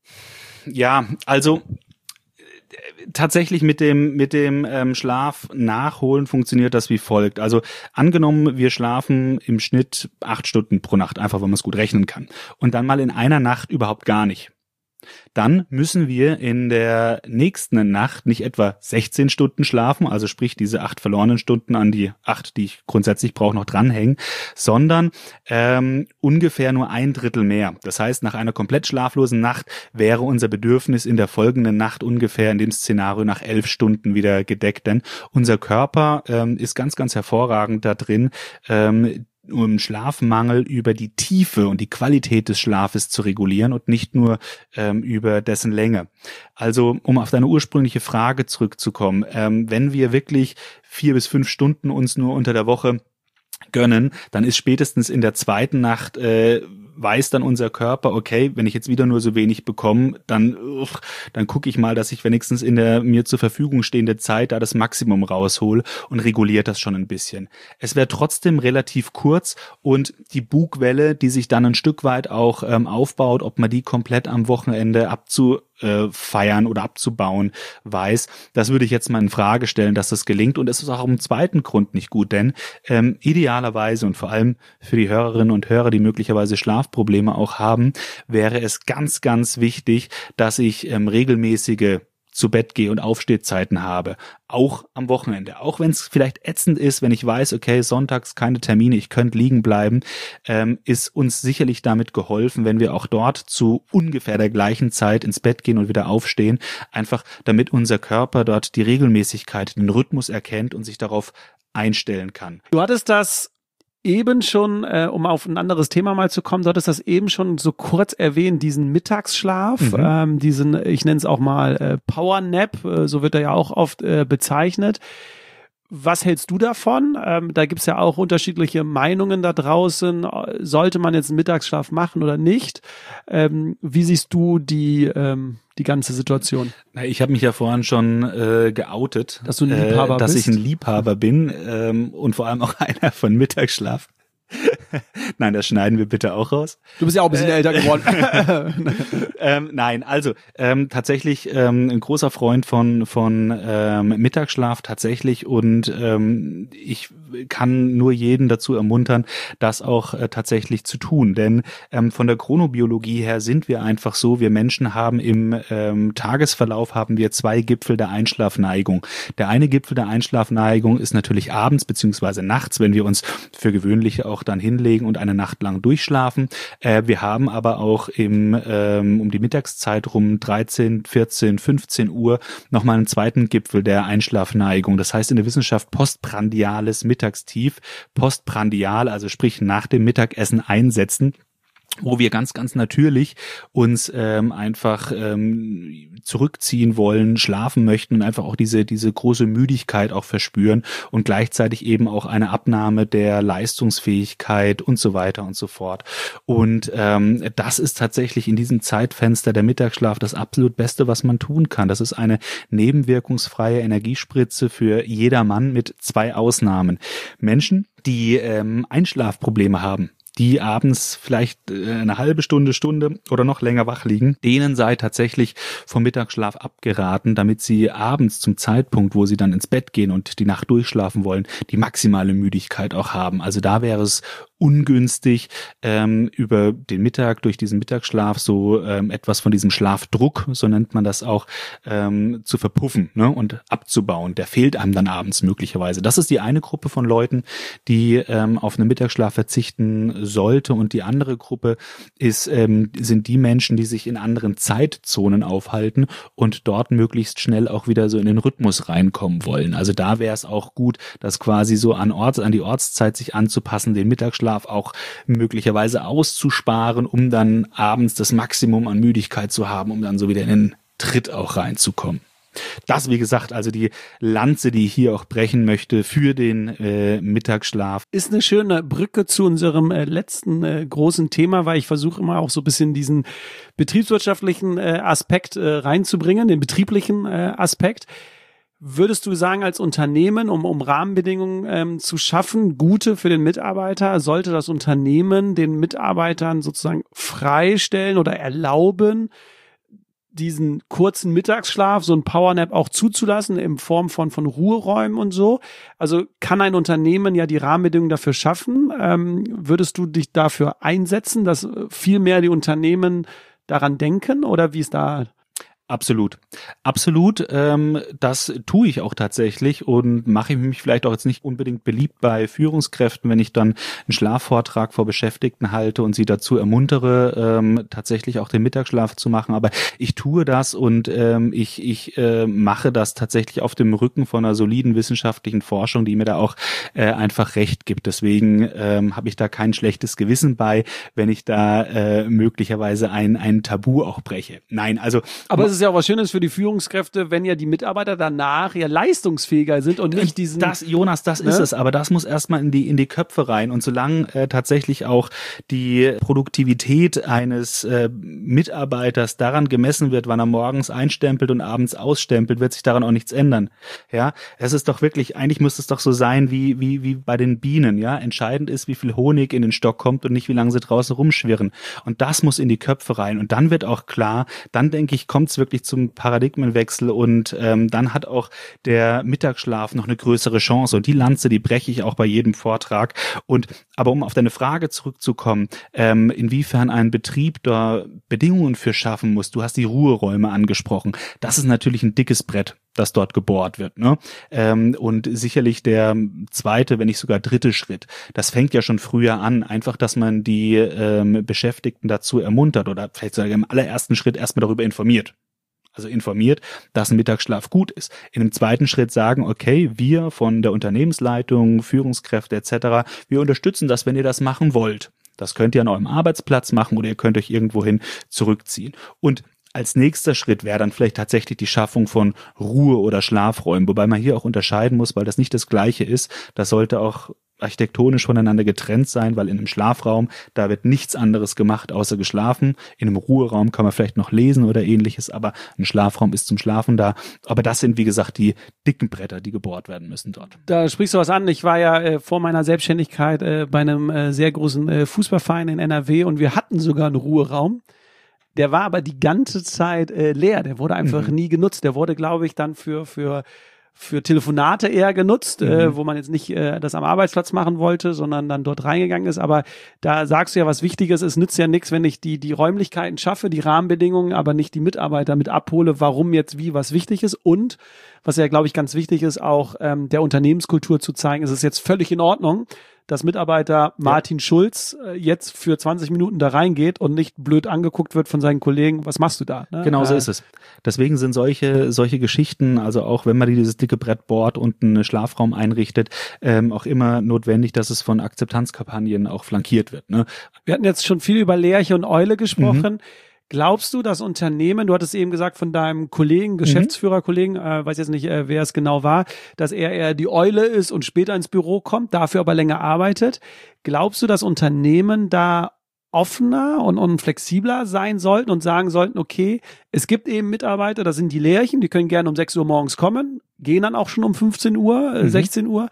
Ja, also tatsächlich mit dem mit dem ähm, Schlaf nachholen funktioniert das wie folgt. Also angenommen, wir schlafen im Schnitt acht Stunden pro Nacht, einfach weil man es gut rechnen kann. Und dann mal in einer Nacht überhaupt gar nicht. Dann müssen wir in der nächsten Nacht nicht etwa sechzehn Stunden schlafen, also sprich diese acht verlorenen Stunden an die acht, die ich grundsätzlich brauche, noch dranhängen, sondern ähm, ungefähr nur ein Drittel mehr. Das heißt, nach einer komplett schlaflosen Nacht wäre unser Bedürfnis in der folgenden Nacht ungefähr in dem Szenario nach elf Stunden wieder gedeckt. Denn unser Körper ähm, ist ganz, ganz hervorragend da drin, ähm, um Schlafmangel über die Tiefe und die Qualität des Schlafes zu regulieren und nicht nur ähm, über dessen Länge. Also um auf deine ursprüngliche Frage zurückzukommen, ähm, wenn wir wirklich vier bis fünf Stunden uns nur unter der Woche gönnen, dann ist spätestens in der zweiten Nacht äh, weiß dann unser Körper, okay, wenn ich jetzt wieder nur so wenig bekomme, dann uff, dann gucke ich mal, dass ich wenigstens in der mir zur Verfügung stehende Zeit da das Maximum raushol und reguliert das schon ein bisschen. Es wäre trotzdem relativ kurz und die Bugwelle, die sich dann ein Stück weit auch ähm, aufbaut, ob man die komplett am Wochenende abzu äh, feiern oder abzubauen weiß, das würde ich jetzt mal in Frage stellen, dass das gelingt. Und es ist auch im zweiten Grund nicht gut, denn ähm, idealerweise und vor allem für die Hörerinnen und Hörer, die möglicherweise Schlafprobleme auch haben, wäre es ganz, ganz wichtig, dass ich ähm, regelmäßige zu Bett gehe und Aufstehzeiten habe, auch am Wochenende. Auch wenn es vielleicht ätzend ist, wenn ich weiß, okay, sonntags keine Termine, ich könnte liegen bleiben, ähm, ist uns sicherlich damit geholfen, wenn wir auch dort zu ungefähr der gleichen Zeit ins Bett gehen und wieder aufstehen, einfach damit unser Körper dort die Regelmäßigkeit, den Rhythmus erkennt und sich darauf einstellen kann. Du hattest das eben schon, äh, um auf ein anderes Thema mal zu kommen, du hattest das eben schon so kurz erwähnt, diesen Mittagsschlaf, mhm. ähm, diesen, ich nenne es auch mal äh, Power Nap, äh, so wird er ja auch oft äh, bezeichnet. Was hältst du davon? Ähm, da gibt's ja auch unterschiedliche Meinungen da draußen. Sollte man jetzt einen Mittagsschlaf machen oder nicht? Ähm, wie siehst du die ähm, die ganze Situation? Na, ich habe mich ja vorhin schon äh, geoutet, dass du ein Liebhaber äh, dass bist. ich ein Liebhaber bin ähm, und vor allem auch einer von Mittagsschlaf. Nein, das schneiden wir bitte auch raus. Du bist ja auch ein bisschen äh, älter geworden. ähm, nein, also ähm, tatsächlich ähm, ein großer Freund von von ähm, Mittagsschlaf tatsächlich und ähm, ich kann nur jeden dazu ermuntern, das auch äh, tatsächlich zu tun, denn ähm, von der Chronobiologie her sind wir einfach so, wir Menschen haben im ähm, Tagesverlauf haben wir zwei Gipfel der Einschlafneigung. Der eine Gipfel der Einschlafneigung ist natürlich abends beziehungsweise nachts, wenn wir uns für gewöhnlich auch dann hinlegen und eine Nacht lang durchschlafen. Äh, wir haben aber auch im ähm, um die Mittagszeit rum dreizehn, vierzehn, fünfzehn Uhr nochmal einen zweiten Gipfel der Einschlafneigung. Das heißt in der Wissenschaft postprandiales Mittagstief. Postprandial, also sprich nach dem Mittagessen einsetzen, wo wir ganz, ganz natürlich uns ähm, einfach ähm, zurückziehen wollen, schlafen möchten und einfach auch diese diese große Müdigkeit auch verspüren und gleichzeitig eben auch eine Abnahme der Leistungsfähigkeit und so weiter und so fort. Und ähm, das ist tatsächlich in diesem Zeitfenster der Mittagsschlaf das absolut Beste, was man tun kann. Das ist eine nebenwirkungsfreie Energiespritze für jedermann mit zwei Ausnahmen. Menschen, die ähm, Einschlafprobleme haben, die abends vielleicht eine halbe Stunde, Stunde oder noch länger wach liegen, denen sei tatsächlich vom Mittagsschlaf abgeraten, damit sie abends zum Zeitpunkt, wo sie dann ins Bett gehen und die Nacht durchschlafen wollen, die maximale Müdigkeit auch haben. Also da wäre es ungünstig, ähm, über den Mittag, durch diesen Mittagsschlaf so ähm, etwas von diesem Schlafdruck, so nennt man das auch, ähm, zu verpuffen, ne, und abzubauen. Der fehlt einem dann abends möglicherweise. Das ist die eine Gruppe von Leuten, die ähm, auf einen Mittagsschlaf verzichten sollte, und die andere Gruppe ist, ähm, sind die Menschen, die sich in anderen Zeitzonen aufhalten und dort möglichst schnell auch wieder so in den Rhythmus reinkommen wollen. Also da wäre es auch gut, das quasi so an Ort, an die Ortszeit sich anzupassen, den Mittagsschlaf auch möglicherweise auszusparen, um dann abends das Maximum an Müdigkeit zu haben, um dann so wieder in den Tritt auch reinzukommen. Das, wie gesagt, also die Lanze, die ich hier auch brechen möchte für den äh, Mittagsschlaf. Ist eine schöne Brücke zu unserem äh, letzten äh, großen Thema, weil ich versuche immer auch so ein bisschen diesen betriebswirtschaftlichen äh, Aspekt äh, reinzubringen, den betrieblichen äh, Aspekt. Würdest du sagen, als Unternehmen, um, um Rahmenbedingungen ähm, zu schaffen, gute für den Mitarbeiter, sollte das Unternehmen den Mitarbeitern sozusagen freistellen oder erlauben, diesen kurzen Mittagsschlaf, so ein Powernap auch zuzulassen in Form von, von Ruheräumen und so? Also kann ein Unternehmen ja die Rahmenbedingungen dafür schaffen? Ähm, würdest du dich dafür einsetzen, dass viel mehr die Unternehmen daran denken, oder wie ist da? Absolut. Absolut. Ähm, das tue ich auch tatsächlich und mache ich mich vielleicht auch jetzt nicht unbedingt beliebt bei Führungskräften, wenn ich dann einen Schlafvortrag vor Beschäftigten halte und sie dazu ermuntere, ähm, tatsächlich auch den Mittagsschlaf zu machen. Aber ich tue das und ähm, ich, ich äh, mache das tatsächlich auf dem Rücken von einer soliden wissenschaftlichen Forschung, die mir da auch äh, einfach recht gibt. Deswegen ähm, habe ich da kein schlechtes Gewissen bei, wenn ich da äh, möglicherweise ein, ein Tabu auch breche. Nein, also... Aber es ist ja auch was Schönes für die Führungskräfte, wenn ja die Mitarbeiter danach ja leistungsfähiger sind und nicht diesen... Das, Jonas, das ne? ist es, aber das muss erstmal in die in die Köpfe rein, und solange äh, tatsächlich auch die Produktivität eines äh, Mitarbeiters daran gemessen wird, wann er morgens einstempelt und abends ausstempelt, wird sich daran auch nichts ändern. Ja, es ist doch wirklich, eigentlich müsste es doch so sein wie wie wie bei den Bienen, ja, entscheidend ist, wie viel Honig in den Stock kommt und nicht, wie lange sie draußen rumschwirren, und das muss in die Köpfe rein, und dann wird auch klar, dann denke ich, kommt es wirklich zum Paradigmenwechsel, und ähm, dann hat auch der Mittagsschlaf noch eine größere Chance, und die Lanze, die breche ich auch bei jedem Vortrag. Und aber um auf deine Frage zurückzukommen, ähm, inwiefern ein Betrieb da Bedingungen für schaffen muss, du hast die Ruheräume angesprochen, das ist natürlich ein dickes Brett, das dort gebohrt wird, ne? Ähm, und sicherlich der zweite, wenn nicht sogar dritte Schritt, das fängt ja schon früher an, einfach, dass man die ähm, Beschäftigten dazu ermuntert oder vielleicht sogar im allerersten Schritt erstmal darüber informiert. Also informiert, dass ein Mittagsschlaf gut ist. In dem zweiten Schritt sagen, okay, wir von der Unternehmensleitung, Führungskräfte et cetera, wir unterstützen das, wenn ihr das machen wollt. Das könnt ihr an eurem Arbeitsplatz machen oder ihr könnt euch irgendwohin zurückziehen. Und als nächster Schritt wäre dann vielleicht tatsächlich die Schaffung von Ruhe- oder Schlafräumen, wobei man hier auch unterscheiden muss, weil das nicht das Gleiche ist. Das sollte auch architektonisch voneinander getrennt sein, weil in einem Schlafraum, da wird nichts anderes gemacht, außer geschlafen. In einem Ruheraum kann man vielleicht noch lesen oder ähnliches, aber ein Schlafraum ist zum Schlafen da. Aber das sind, wie gesagt, die dicken Bretter, die gebohrt werden müssen dort. Da sprichst du was an. Ich war ja äh, vor meiner Selbstständigkeit äh, bei einem äh, sehr großen äh, Fußballverein in N R W, und wir hatten sogar einen Ruheraum. Der war aber die ganze Zeit äh, leer. Der wurde einfach mhm. nie genutzt. Der wurde, glaube ich, dann für für für Telefonate eher genutzt, mhm. äh, wo man jetzt nicht äh, das am Arbeitsplatz machen wollte, sondern dann dort reingegangen ist. Aber da sagst du ja was Wichtiges. Es nützt ja nichts, wenn ich die die Räumlichkeiten schaffe, die Rahmenbedingungen, aber nicht die Mitarbeiter mit abhole, warum jetzt wie was wichtig ist. Und was ja, glaube ich, ganz wichtig ist, auch ähm, der Unternehmenskultur zu zeigen, es ist jetzt völlig in Ordnung, dass Mitarbeiter Martin ja. Schulz äh, jetzt für zwanzig Minuten da reingeht und nicht blöd angeguckt wird von seinen Kollegen, was machst du da? Ne? Genau so äh, ist es. Deswegen sind solche solche Geschichten, also auch wenn man dieses dicke Brett bohrt und einen Schlafraum einrichtet, ähm, auch immer notwendig, dass es von Akzeptanzkampagnen auch flankiert wird. Ne? Wir hatten jetzt schon viel über Lerche und Eule gesprochen. Mhm. Glaubst du, dass Unternehmen, du hattest eben gesagt von deinem Kollegen, Geschäftsführerkollegen, äh, weiß jetzt nicht, äh, wer es genau war, dass er eher die Eule ist und später ins Büro kommt, dafür aber länger arbeitet. Glaubst du, dass Unternehmen da offener und, und flexibler sein sollten und sagen sollten, okay, es gibt eben Mitarbeiter, das sind die Lerchen, die können gerne um sechs Uhr morgens kommen, gehen dann auch schon um fünfzehn Uhr, mhm. sechzehn Uhr,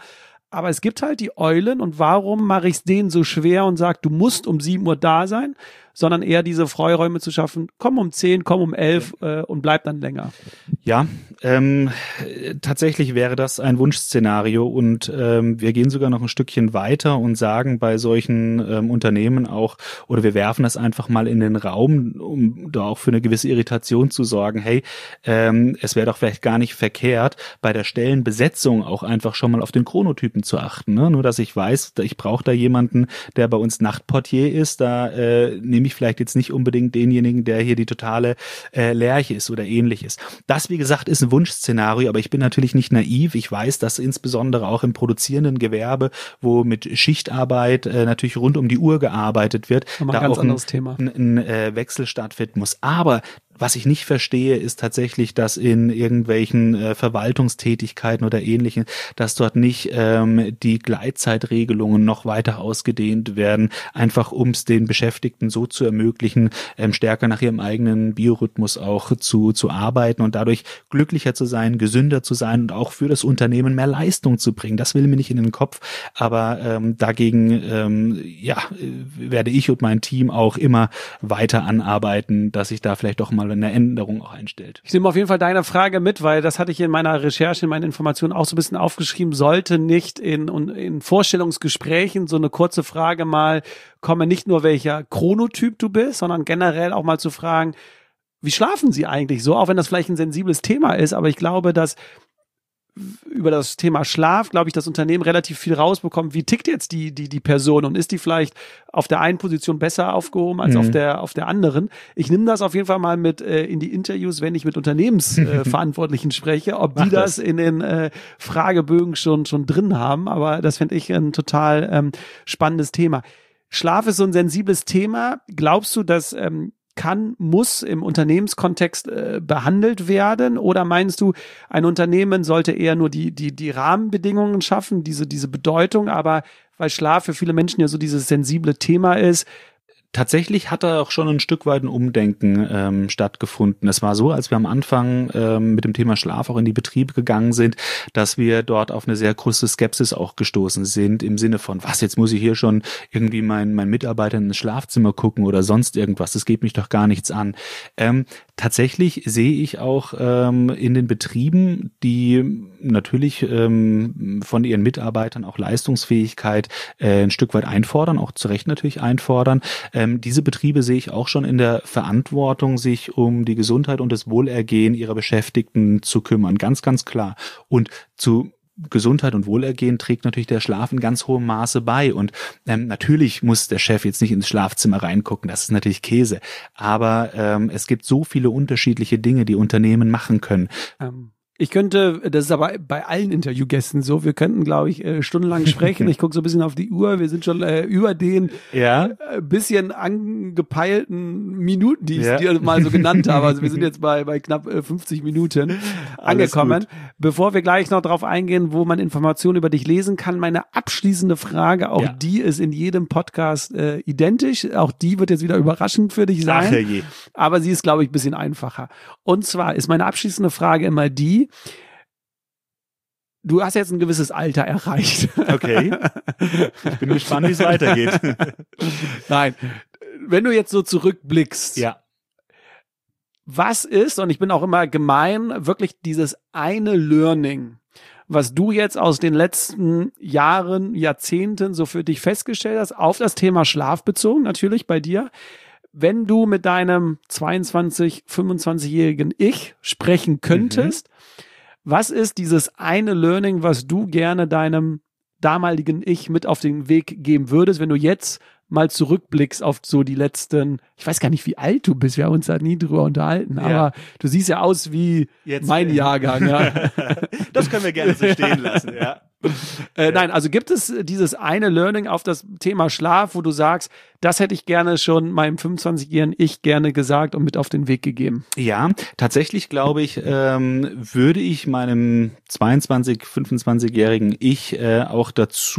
Aber es gibt halt die Eulen und warum mache ich es denen so schwer und sage, du musst um sieben Uhr da sein, sondern eher diese Freiräume zu schaffen, komm um zehn, komm um elf äh, und bleib dann länger. Ja, ähm, tatsächlich wäre das ein Wunschszenario und ähm, wir gehen sogar noch ein Stückchen weiter und sagen bei solchen ähm, Unternehmen auch, oder wir werfen das einfach mal in den Raum, um da auch für eine gewisse Irritation zu sorgen, hey, ähm, es wäre doch vielleicht gar nicht verkehrt, bei der Stellenbesetzung auch einfach schon mal auf den Chronotypen zu achten, ne? Nur, dass ich weiß, ich brauche da jemanden, der bei uns Nachtportier ist, da äh, nehme ich vielleicht jetzt nicht unbedingt denjenigen, der hier die totale äh, Lerche ist oder ähnliches. Das, wie gesagt, ist ein Wunschszenario, aber ich bin natürlich nicht naiv. Ich weiß, dass insbesondere auch im produzierenden Gewerbe, wo mit Schichtarbeit äh, natürlich rund um die Uhr gearbeitet wird, da auch ein, ein, ein, ein äh, Wechsel stattfinden muss. Aber was ich nicht verstehe, ist tatsächlich, dass in irgendwelchen äh, Verwaltungstätigkeiten oder Ähnlichem, dass dort nicht ähm, die Gleitzeitregelungen noch weiter ausgedehnt werden, einfach um es den Beschäftigten so zu ermöglichen, ähm, stärker nach ihrem eigenen Biorhythmus auch zu zu arbeiten und dadurch glücklicher zu sein, gesünder zu sein und auch für das Unternehmen mehr Leistung zu bringen. Das will mir nicht in den Kopf, aber ähm, dagegen ähm, ja werde ich und mein Team auch immer weiter anarbeiten, dass ich da vielleicht doch mal eine Änderung auch einstellt. Ich nehme auf jeden Fall deine Frage mit, weil das hatte ich in meiner Recherche, in meinen Informationen auch so ein bisschen aufgeschrieben, sollte nicht in, in Vorstellungsgesprächen so eine kurze Frage mal kommen, nicht nur welcher Chronotyp du bist, sondern generell auch mal zu fragen, wie schlafen sie eigentlich so, auch wenn das vielleicht ein sensibles Thema ist, aber ich glaube, dass über das Thema Schlaf, glaube ich, das Unternehmen relativ viel rausbekommt. Wie tickt jetzt die, die, die Person und ist die vielleicht auf der einen Position besser aufgehoben als mhm. auf der, auf der anderen? Ich nehme das auf jeden Fall mal mit äh, in die Interviews, wenn ich mit Unternehmensverantwortlichen äh, spreche, ob die Mach das. das in den äh, Fragebögen schon, schon drin haben. Aber das finde ich ein total ähm, spannendes Thema. Schlaf ist so ein sensibles Thema. Glaubst du, dass ähm, kann, muss im Unternehmenskontext äh, behandelt werden? Oder meinst du, ein Unternehmen sollte eher nur die, die, die Rahmenbedingungen schaffen, diese, diese Bedeutung, aber weil Schlaf für viele Menschen ja so dieses sensible Thema ist, tatsächlich hat da auch schon ein Stück weit ein Umdenken ähm, stattgefunden. Es war so, als wir am Anfang ähm, mit dem Thema Schlaf auch in die Betriebe gegangen sind, dass wir dort auf eine sehr große Skepsis auch gestoßen sind, im Sinne von, was, jetzt muss ich hier schon irgendwie mein, mein Mitarbeiter in das Schlafzimmer gucken oder sonst irgendwas, das geht mich doch gar nichts an. Ähm, tatsächlich sehe ich auch ähm, in den Betrieben, die natürlich ähm, von ihren Mitarbeitern auch Leistungsfähigkeit äh, ein Stück weit einfordern, auch zu Recht natürlich einfordern. Ähm, diese Betriebe sehe ich auch schon in der Verantwortung, sich um die Gesundheit und das Wohlergehen ihrer Beschäftigten zu kümmern. Ganz, ganz klar. Und zu Gesundheit und Wohlergehen trägt natürlich der Schlaf in ganz hohem Maße bei. Und ähm, natürlich muss der Chef jetzt nicht ins Schlafzimmer reingucken, das ist natürlich Käse. Aber ähm, es gibt so viele unterschiedliche Dinge, die Unternehmen machen können. Ähm. Ich könnte, das ist aber bei allen Interviewgästen so, wir könnten, glaube ich, stundenlang sprechen. Ich gucke so ein bisschen auf die Uhr, wir sind schon äh, über den ja. äh, bisschen angepeilten Minuten, die ich ja. dir mal so genannt habe. Also wir sind jetzt bei, bei knapp äh, fünfzig Minuten angekommen. Bevor wir gleich noch drauf eingehen, wo man Informationen über dich lesen kann, meine abschließende Frage, auch ja. die ist in jedem Podcast äh, identisch. Auch die wird jetzt wieder überraschend für dich sein. Ach, je. Aber sie ist, glaube ich, ein bisschen einfacher. Und zwar ist meine abschließende Frage immer die, du hast jetzt ein gewisses Alter erreicht. Okay. Ich bin gespannt, wie es weitergeht. Nein. Wenn du jetzt so zurückblickst. Ja. Was ist, und ich bin auch immer gemein, wirklich dieses eine Learning, was du jetzt aus den letzten Jahren, Jahrzehnten so für dich festgestellt hast, auf das Thema Schlaf bezogen, natürlich bei dir. Wenn du mit deinem zweiundzwanzig-, fünfundzwanzigjährigen Ich sprechen könntest, mhm. was ist dieses eine Learning, was du gerne deinem damaligen Ich mit auf den Weg geben würdest, wenn du jetzt mal zurückblickst auf so die letzten, ich weiß gar nicht, wie alt du bist, wir haben uns da nie drüber unterhalten, ja. aber du siehst ja aus wie jetzt, mein äh, Jahrgang. Ja. Das können wir gerne so stehen lassen, ja. Äh, nein, also gibt es dieses eine Learning auf das Thema Schlaf, wo du sagst, das hätte ich gerne schon meinem fünfundzwanzigjährigen Ich gerne gesagt und mit auf den Weg gegeben? Ja, tatsächlich glaube ich, ähm, würde ich meinem zweiundzwanzig-, fünfundzwanzigjährigen Ich äh, auch dazu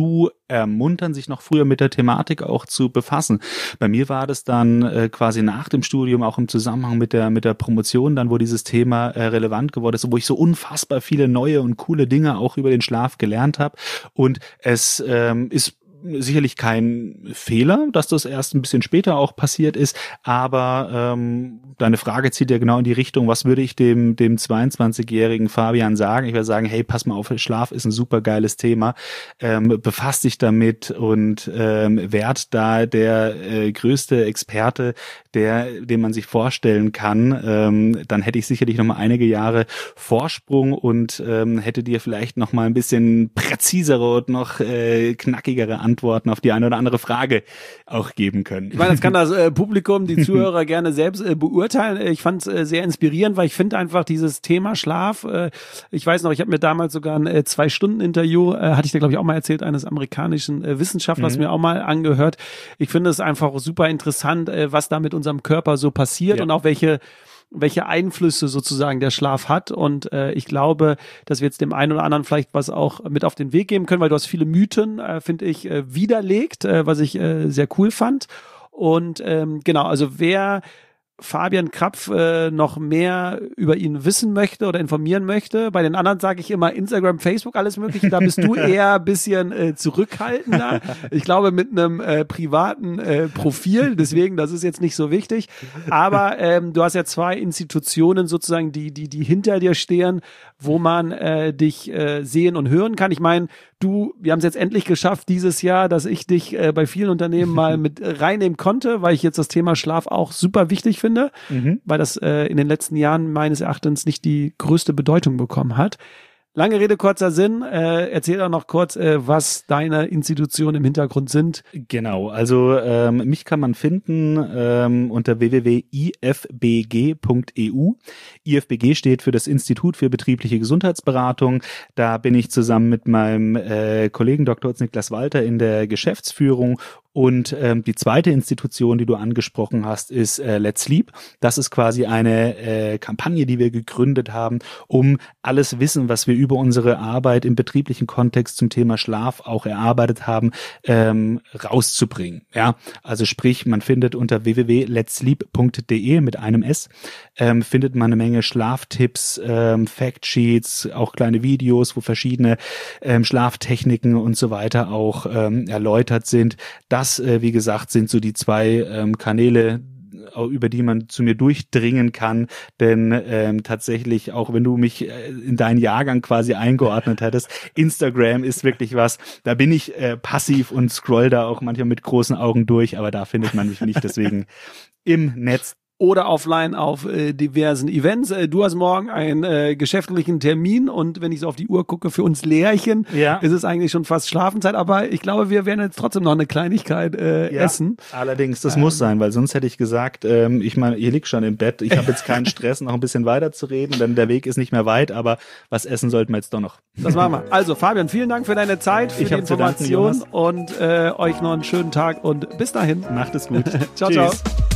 ermuntern, sich noch früher mit der Thematik auch zu befassen. Bei mir war das dann äh, quasi nach dem Studium, auch im Zusammenhang mit der mit der Promotion, dann wo dieses Thema äh, relevant geworden ist, wo ich so unfassbar viele neue und coole Dinge auch über den Schlaf gelernt habe. Und es ähm, ist sicherlich kein Fehler, dass das erst ein bisschen später auch passiert ist, aber ähm, deine Frage zieht ja genau in die Richtung, was würde ich dem dem zweiundzwanzigjährigen Fabian sagen? Ich würde sagen, hey, pass mal auf, Schlaf ist ein super geiles Thema, ähm, befasst dich damit und ähm, werd da der äh, größte Experte, der, den man sich vorstellen kann. Ähm, dann hätte ich sicherlich noch mal einige Jahre Vorsprung und ähm, hätte dir vielleicht noch mal ein bisschen präzisere und noch äh, knackigere Antworten auf die eine oder andere Frage auch geben können. Ich meine, das kann das äh, Publikum, die Zuhörer gerne selbst äh, beurteilen. Ich fand es äh, sehr inspirierend, weil ich finde einfach dieses Thema Schlaf, äh, ich weiß noch, ich habe mir damals sogar ein äh, Zwei-Stunden-Interview, äh, hatte ich dir glaube ich auch mal erzählt, eines amerikanischen äh, Wissenschaftlers mhm. mir auch mal angehört. Ich finde es einfach super interessant, äh, was da mit unserem Körper so passiert ja. und auch welche welche Einflüsse sozusagen der Schlaf hat und äh, ich glaube, dass wir jetzt dem einen oder anderen vielleicht was auch mit auf den Weg geben können, weil du hast viele Mythen, äh, finde ich, äh, widerlegt, äh, was ich äh, sehr cool fand und ähm, genau, also wer Fabian Krapf äh, noch mehr über ihn wissen möchte oder informieren möchte. Bei den anderen sage ich immer Instagram, Facebook, alles mögliche. Da bist du eher ein bisschen äh, zurückhaltender. Ich glaube mit einem äh, privaten äh, Profil. Deswegen, das ist jetzt nicht so wichtig. Aber ähm, du hast ja zwei Institutionen sozusagen, die die die hinter dir stehen, wo man äh, dich äh, sehen und hören kann. Ich meine, du, wir haben es jetzt endlich geschafft dieses Jahr, dass ich dich äh, bei vielen Unternehmen mal mit reinnehmen konnte, weil ich jetzt das Thema Schlaf auch super wichtig finde, mhm. weil das äh, in den letzten Jahren meines Erachtens nicht die größte Bedeutung bekommen hat. Lange Rede, kurzer Sinn. Äh, erzähl doch noch kurz, äh, was deine Institutionen im Hintergrund sind. Genau, also ähm, mich kann man finden ähm, unter w w w punkt i f b g punkt e u. I F B G steht für das Institut für betriebliche Gesundheitsberatung. Da bin ich zusammen mit meinem äh, Kollegen Doktor Niklas Walter in der Geschäftsführung. Und ähm, die zweite Institution, die du angesprochen hast, ist äh, Let's Sleep. Das ist quasi eine äh, Kampagne, die wir gegründet haben, um alles Wissen, was wir über unsere Arbeit im betrieblichen Kontext zum Thema Schlaf auch erarbeitet haben, ähm, rauszubringen. Ja, also sprich, man findet unter w w w punkt lets sleep punkt d e mit einem S ähm, findet man eine Menge Schlaftipps, ähm, Factsheets, auch kleine Videos, wo verschiedene ähm, Schlaftechniken und so weiter auch ähm, erläutert sind. Das Das, äh, wie gesagt, sind so die zwei ähm, Kanäle, über die man zu mir durchdringen kann, denn ähm, tatsächlich, auch wenn du mich äh, in deinen Jahrgang quasi eingeordnet hättest, Instagram ist wirklich was, da bin ich äh, passiv und scroll da auch manchmal mit großen Augen durch, aber da findet man mich nicht, deswegen im Netz. Oder offline auf äh, diversen Events. Äh, du hast morgen einen äh, geschäftlichen Termin und wenn ich so auf die Uhr gucke, für uns Lärchen, ja. ist es eigentlich schon fast Schlafenszeit, aber ich glaube, wir werden jetzt trotzdem noch eine Kleinigkeit äh, ja, essen. Allerdings, das ähm, muss sein, weil sonst hätte ich gesagt, ähm, ich meine, ihr liegt schon im Bett, ich habe jetzt keinen Stress, noch ein bisschen weiter zu reden, denn der Weg ist nicht mehr weit, aber was essen sollten wir jetzt doch noch. Das machen wir. Also Fabian, vielen Dank für deine Zeit, für ich die Information und äh, euch noch einen schönen Tag und bis dahin. Macht es gut. Ciao, Tschüss. Ciao.